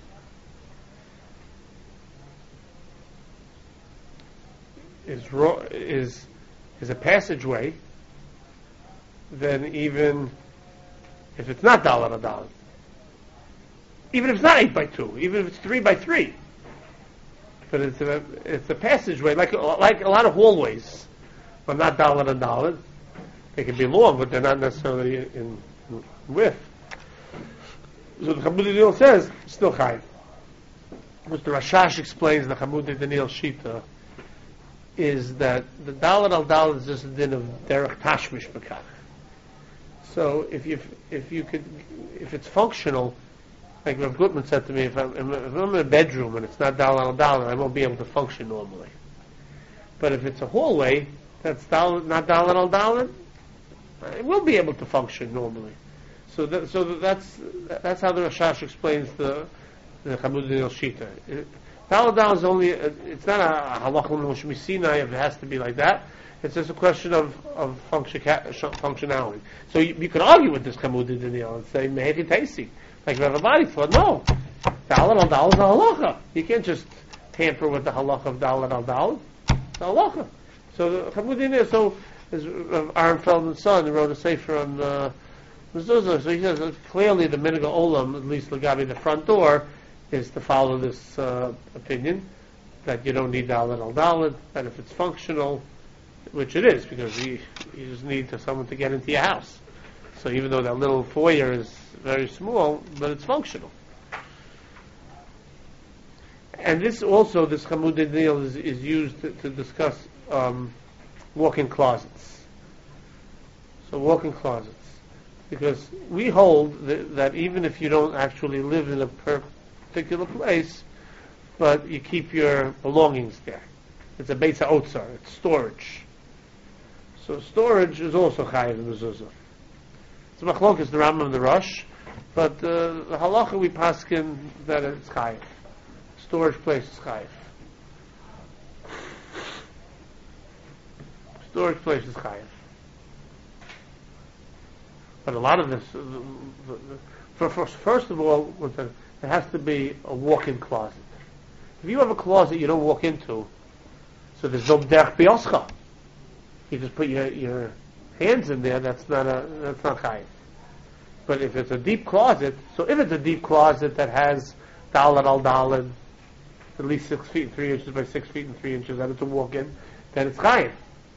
is ro- is is a passageway, then even if it's not dollar a dollar, even if it's not eight by two, even if it's three by three, but it's a it's a passageway like like a lot of hallways, but not dollar a dollar. They can be long, but they're not necessarily in, in width. So the Hamudi Daniel says still chayiv. What the Rashash explains the Hamudi Daniel Shita is that the dalad al dalad is just a din of derech tashmish bekach. So if you if you could if it's functional, like Rav Gutman said to me, if I'm, if I'm in a bedroom and it's not dalad al dalad, I won't be able to function normally. But if it's a hallway that's dalad, not dalad al dalad, I will be able to function normally. So that, so that's that's how the Rashash explains the the Hamudi Daniel Shita. Dalad dalad is only a, it's not a halacha l'moshmi Sinai if it has to be like that. It's just a question of of function, functionality. So you, you could argue with this Hamudi Daniel and say meheki taisi, like Rav Abadi thought. No, dalad al dalad is a halacha. You can't just tamper with the halacha of dalad al dalad. It's a halacha. So the Hamudi Daniel, so as Aaron Feldman's son wrote a sefer on uh, mezuzah. So he says that clearly the minhag olam, at least legabi the front door, is to follow this uh, opinion that you don't need dalad al dalad, that if it's functional, which it is, because you, you just need to, someone to get into your house. So even though that little foyer is very small, but it's functional. And this also, this Hamudi Daniel is, is used to, to discuss um, walk-in closets. So walk-in closets. Because we hold that, that even if you don't actually live in a particular place, but you keep your belongings there. It's a beitza otzar, it's storage. So storage is also chayiv in mezuzah. It's machlokas the Rambam and the Rosh, but uh, the halacha we paskin that it's chayiv. Storage place is chayiv. Storage place is chayiv. But a lot of this, uh, the, the, for, first, first of all, there has to be a walk-in closet. If you have a closet you don't walk into, so there's no derech bioscha. You just put your, your hands in there. That's not a that's not chayiv. But if it's a deep closet, so if it's a deep closet that has dalad al dalad, at least six feet and three inches by six feet and three inches, that it's a walk-in, then it's chayiv.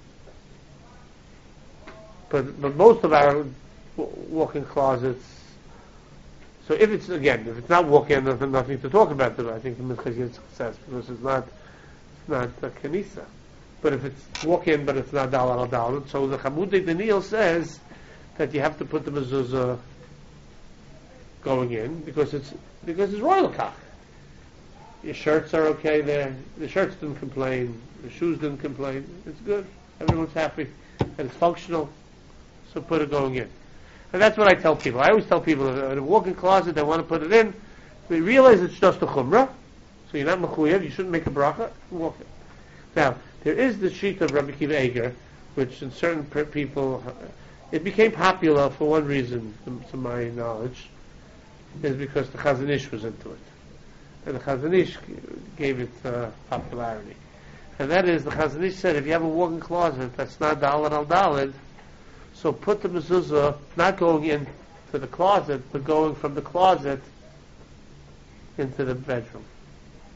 But but most of our walk-in closets. So if it's again, if it's not walk-in, there's nothing to talk about. I think the Minchas says because it's not it's not a kenisa. But if it's walk-in, but it's not dalad al dalad, so the Hamudi Daniel says that you have to put the mezuzah going in because it's because it's royal kach. Your shirts are okay there. The shirts didn't complain. The shoes didn't complain. It's good. Everyone's happy and it's functional. So put it going in. And that's what I tell people. I always tell people, in a walk-in closet, they want to put it in. They realize it's just a chumrah, so you're not mechuyev, you shouldn't make a bracha, walk it. Now, there is the sheet of Rabbi Akiva Eiger, which in certain per- people, it became popular for one reason, to, to my knowledge, is because the Chazon Ish was into it. And the Chazon Ish gave it uh, popularity. And that is, the Chazon Ish said, if you have a walk-in closet that's not dalad al dalad, so put the mezuzah not going into the closet, but going from the closet into the bedroom.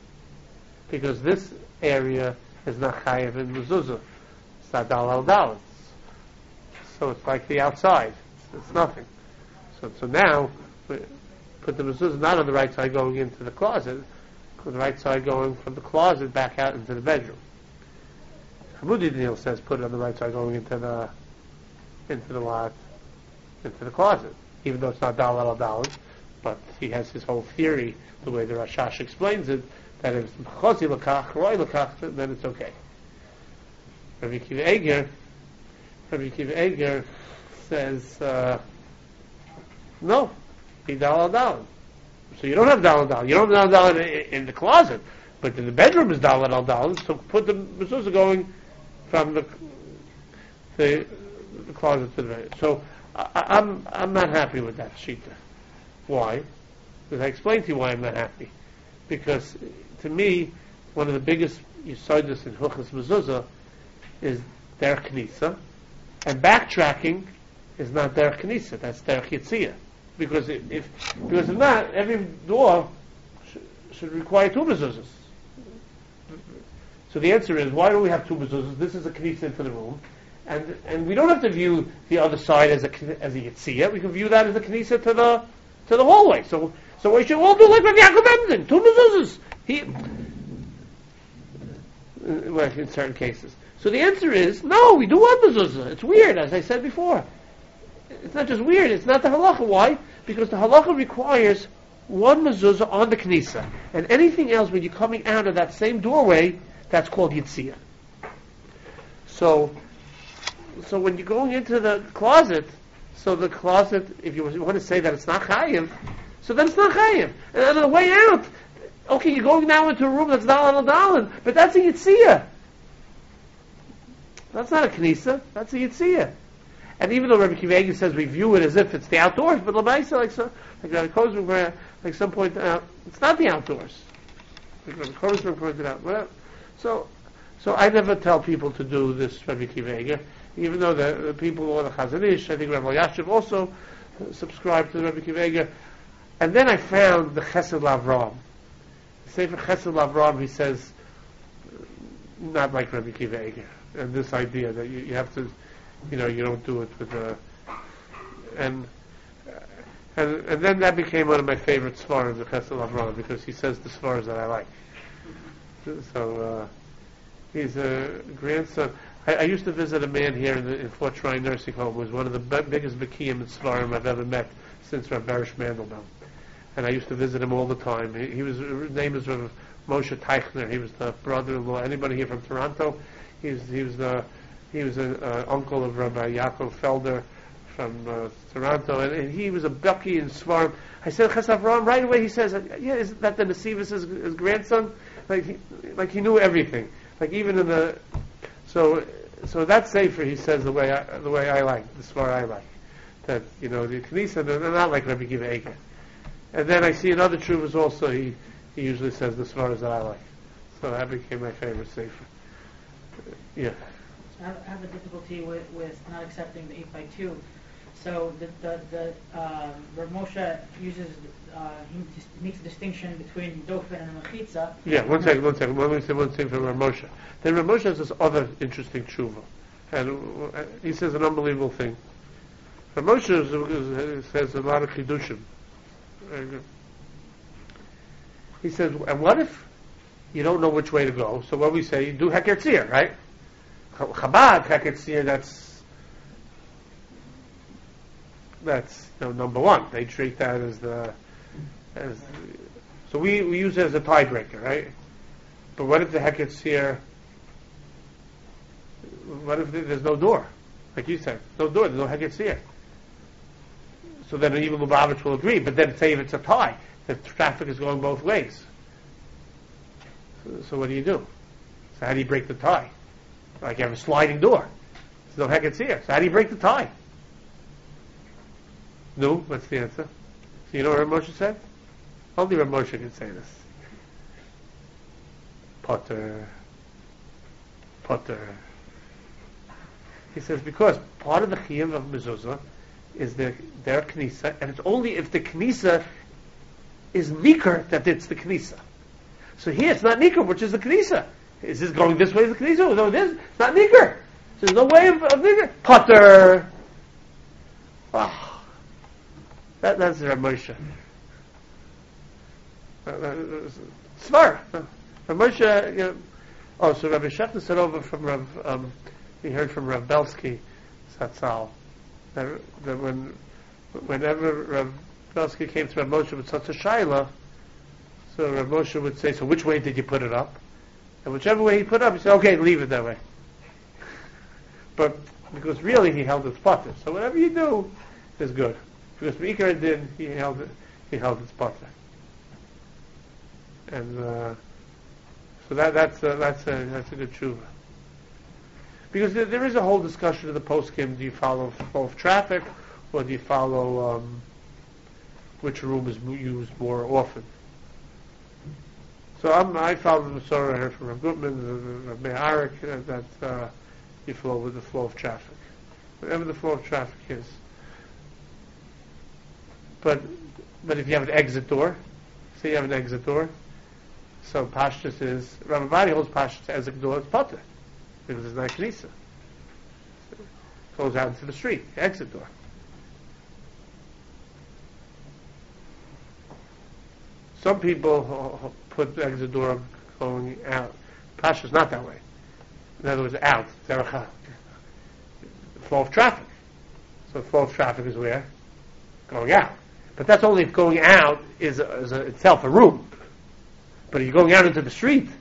because this area is not chayiv in mezuzah. It's not dal al dal. So it's like the outside. It's, it's nothing. So so now, we put the mezuzah not on the right side going into the closet, on the right side going from the closet back out into the bedroom. Hamudi Daniel says put it on the right side going into the into the lot, into the closet, even though it's not dal al dal, but he has his whole theory, the way the Rashash explains it, that if it's chazi l'kach, roi l'kach, then it's okay. Rabbi Akiva Eiger, Rabbi Akiva Eiger says, uh, no, be dal al dal. So you don't have dal al dal. You don't have dal al dal in, in the closet, but in the bedroom is dal al dal. So put the mezuzah going from the the, the closet to the bedroom. So I, I'm I'm not happy with that shita. Why? Because I explained to you why I'm not happy. Because to me, one of the biggest yisodos in Hilchos Mezuzah is derech knisa, and backtracking is not derech knisa. That's derech yitziyah. Because if, if because if not, every door sh- should require two mezuzahs. So the answer is, why do we have two mezuzahs? This is a knisa into the room, and and we don't have to view the other side as a as a yitziyah. We can view that as a knisa to the to the hallway. So so we should all do like Rabbi Yaakov Emden, two mezuzahs. He well, in certain cases. So the answer is, no, we do one mezuzah. It's weird, as I said before. It's not just weird, it's not the halacha. Why? Because the halacha requires one mezuzah on the knisa. And anything else, when you're coming out of that same doorway, that's called yitziyah. So, so when you're going into the closet, so the closet, if you want to say that it's not chayiv, so then it's not chayiv. And on the way out, okay, you're going now into a room that's dalan al dalan, but that's a yitziyah. That's not a knisa, that's a yitziyah. And even though Rabbi Akiva Eiger says we view it as if it's the outdoors, but Lamaisa, like so, like Rabbi Kozman, like some point out, it's not the outdoors. Like Rabbi Kozman pointed out. Well, so, so I never tell people to do this Rabbi Akiva Eiger, even though the, the people or the Chazon Ish, I think Rabbi Yashiv also subscribed to Rabbi Akiva Eiger. And then I found the Chesed Lavram. The Sefer Chesed Lavram, he says, not like Rabbi Akiva Eiger, and this idea that you, you have to. You know, you don't do it with a, and and and then that became one of my favorite svarim, the Chesed Lavram, because he says the svarim that I like. So uh, he's a grandson. I, I used to visit a man here in, the, in Fort Tryon Nursing Home, who was one of the b- biggest Bekiyim and svarim I've ever met since Rav Berish Mandelbaum, and I used to visit him all the time. He, he was his name is Rav Moshe Teichner. He was the brother-in-law. Anybody here from Toronto? He's he was the He was an uh, uncle of Rabbi Yaakov Felder from uh, Toronto, and, and he was a Bucky in Svarim. I said, Chesed Lavram, right away he says, yeah, isn't that the Nesivus, his, his grandson? Like he, like he knew everything. Like even in the, so so that Sefer, he says the way I, the way I like, the Svar I like. That, you know, the Knesset, they're not like Rabbi Akiva Eiger. And then I see in other Chuvas also, he, he usually says the Svaras that I like. So that became my favorite Sefer. Yeah. I have, I have a difficulty with, with not accepting the eight by two. So the the, the uh, Rav Moshe uses uh, he dis- makes a distinction between dofen and mechitza. Yeah, one second, one second. Let me say one thing from Rav Moshe. Then Rav Moshe has this other interesting tshuva, and uh, he says an unbelievable thing. Rav Moshe is, is, says a lot of chidushim. He says, and what if you don't know which way to go? So what we say, you do Heker Tzir, right? Chabad, Heker Tzir, that's that's you know, number one. They treat that as the as so we, we use it as a tiebreaker, right? But what if the Heker Tzir? What if there's no door, like you said, no door, there's no Heker Tzir? So then even Lubavitch will agree. But then say if it's a tie, the traffic is going both ways. So, so what do you do? So how do you break the tie? Like you have a sliding door. There's no Heker Tzir. So how do you break the tie? No, what's the answer? So you know what Rav Moshe said? Only Rav Moshe can say this. Potter. Potter. He says because part of the chiyuv of mezuzah is the, their knisa, and it's only if the knisa is nikar that it's the knisa. So here it's not Nikr, which is the Knisa. Is this going this way is the Knisa? No, it is. It's not Nikr. There's no way of, of Nikr. Potter. Oh, that, that's Rav Moshe. Uh, uh, Svar. Uh, Rav Moshe, you know, oh, so Rabbi Shechter said over from Rav, um, he heard from Rav Belsky, Satzal, that, that when, whenever Rav Belsky came to Rav Moshe with such a shaila, so Rav Moshe would say, so which way did you put it up? And whichever way he put it up, he said, okay, leave it that way. But, because really he held its potter. So whatever you do is good. Because Mikra did, he held it, he held its potter. And, uh, so that, that's, uh, that's a, that's a good tshuva. Because there, there is a whole discussion of the poskim, do you follow flow of traffic, or do you follow, um, which room is used more often? So I'm, I follow the Masorah, I heard from Rav Gutman, Rav Meir Arik, uh, that uh, you flow with the flow of traffic. Whatever the flow of traffic is. But but if you have an exit door, say you have an exit door, so Pashtus is, Rav Avadi holds Pashtus as a door, it's Potter, because it's not Knisa. So it goes out into the street, exit door. Some people put the exit door going out. Pashtus not that way. In other words, out. The flow of traffic. So the flow of traffic is where? Going out. But that's only if going out is, a, is a, itself a room. But if you're going out into the street,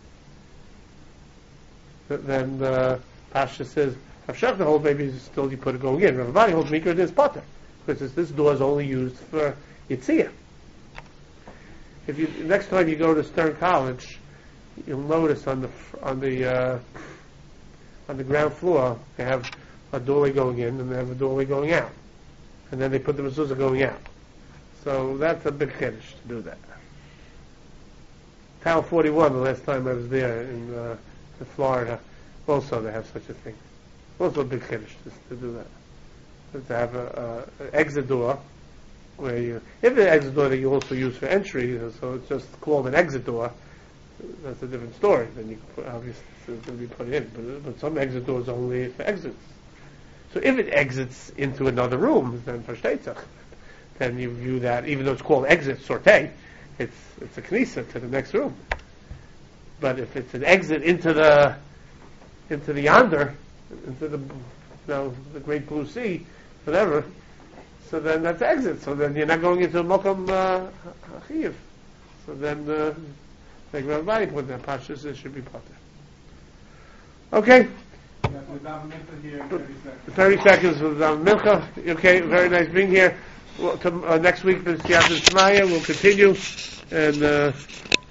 then uh, Pasha says, Rav Shechter holds maybe still you put it going in. Rav Avadi holds Mikra it is Potter. Because this door is only used for Yitziyah. If you next time you go to Stern College, you'll notice on the on the uh, on the ground floor they have a doorway going in and they have a doorway going out, and then they put the mezuzah going out. So that's a big chiddush to do that. Tower forty-one, the last time I was there in, uh, in Florida, also they have such a thing. Also a big chiddush to, to do that. But to have a, a, an exit door where you, if the exit door that you also use for entry, so it's just called an exit door, that's a different story. Then you can put, obviously it's going to be put in, but, but some exit doors only for exits. So if it exits into another room, then for Shteitzach, then you view that, even though it's called exit sorte, it's it's a knisa to the next room. But if it's an exit into the into the yonder, into the you know the great blue sea, whatever, so then that's exit. So then you're not going into a mokum uh, chiyuv. So then, uh, like Rabbi put that pashas, it should be potter. Okay. thirty seconds with um, Milcha. Okay, very nice being here. Well, to, uh, next week, the Siyat and Shmaya will continue, and. Uh,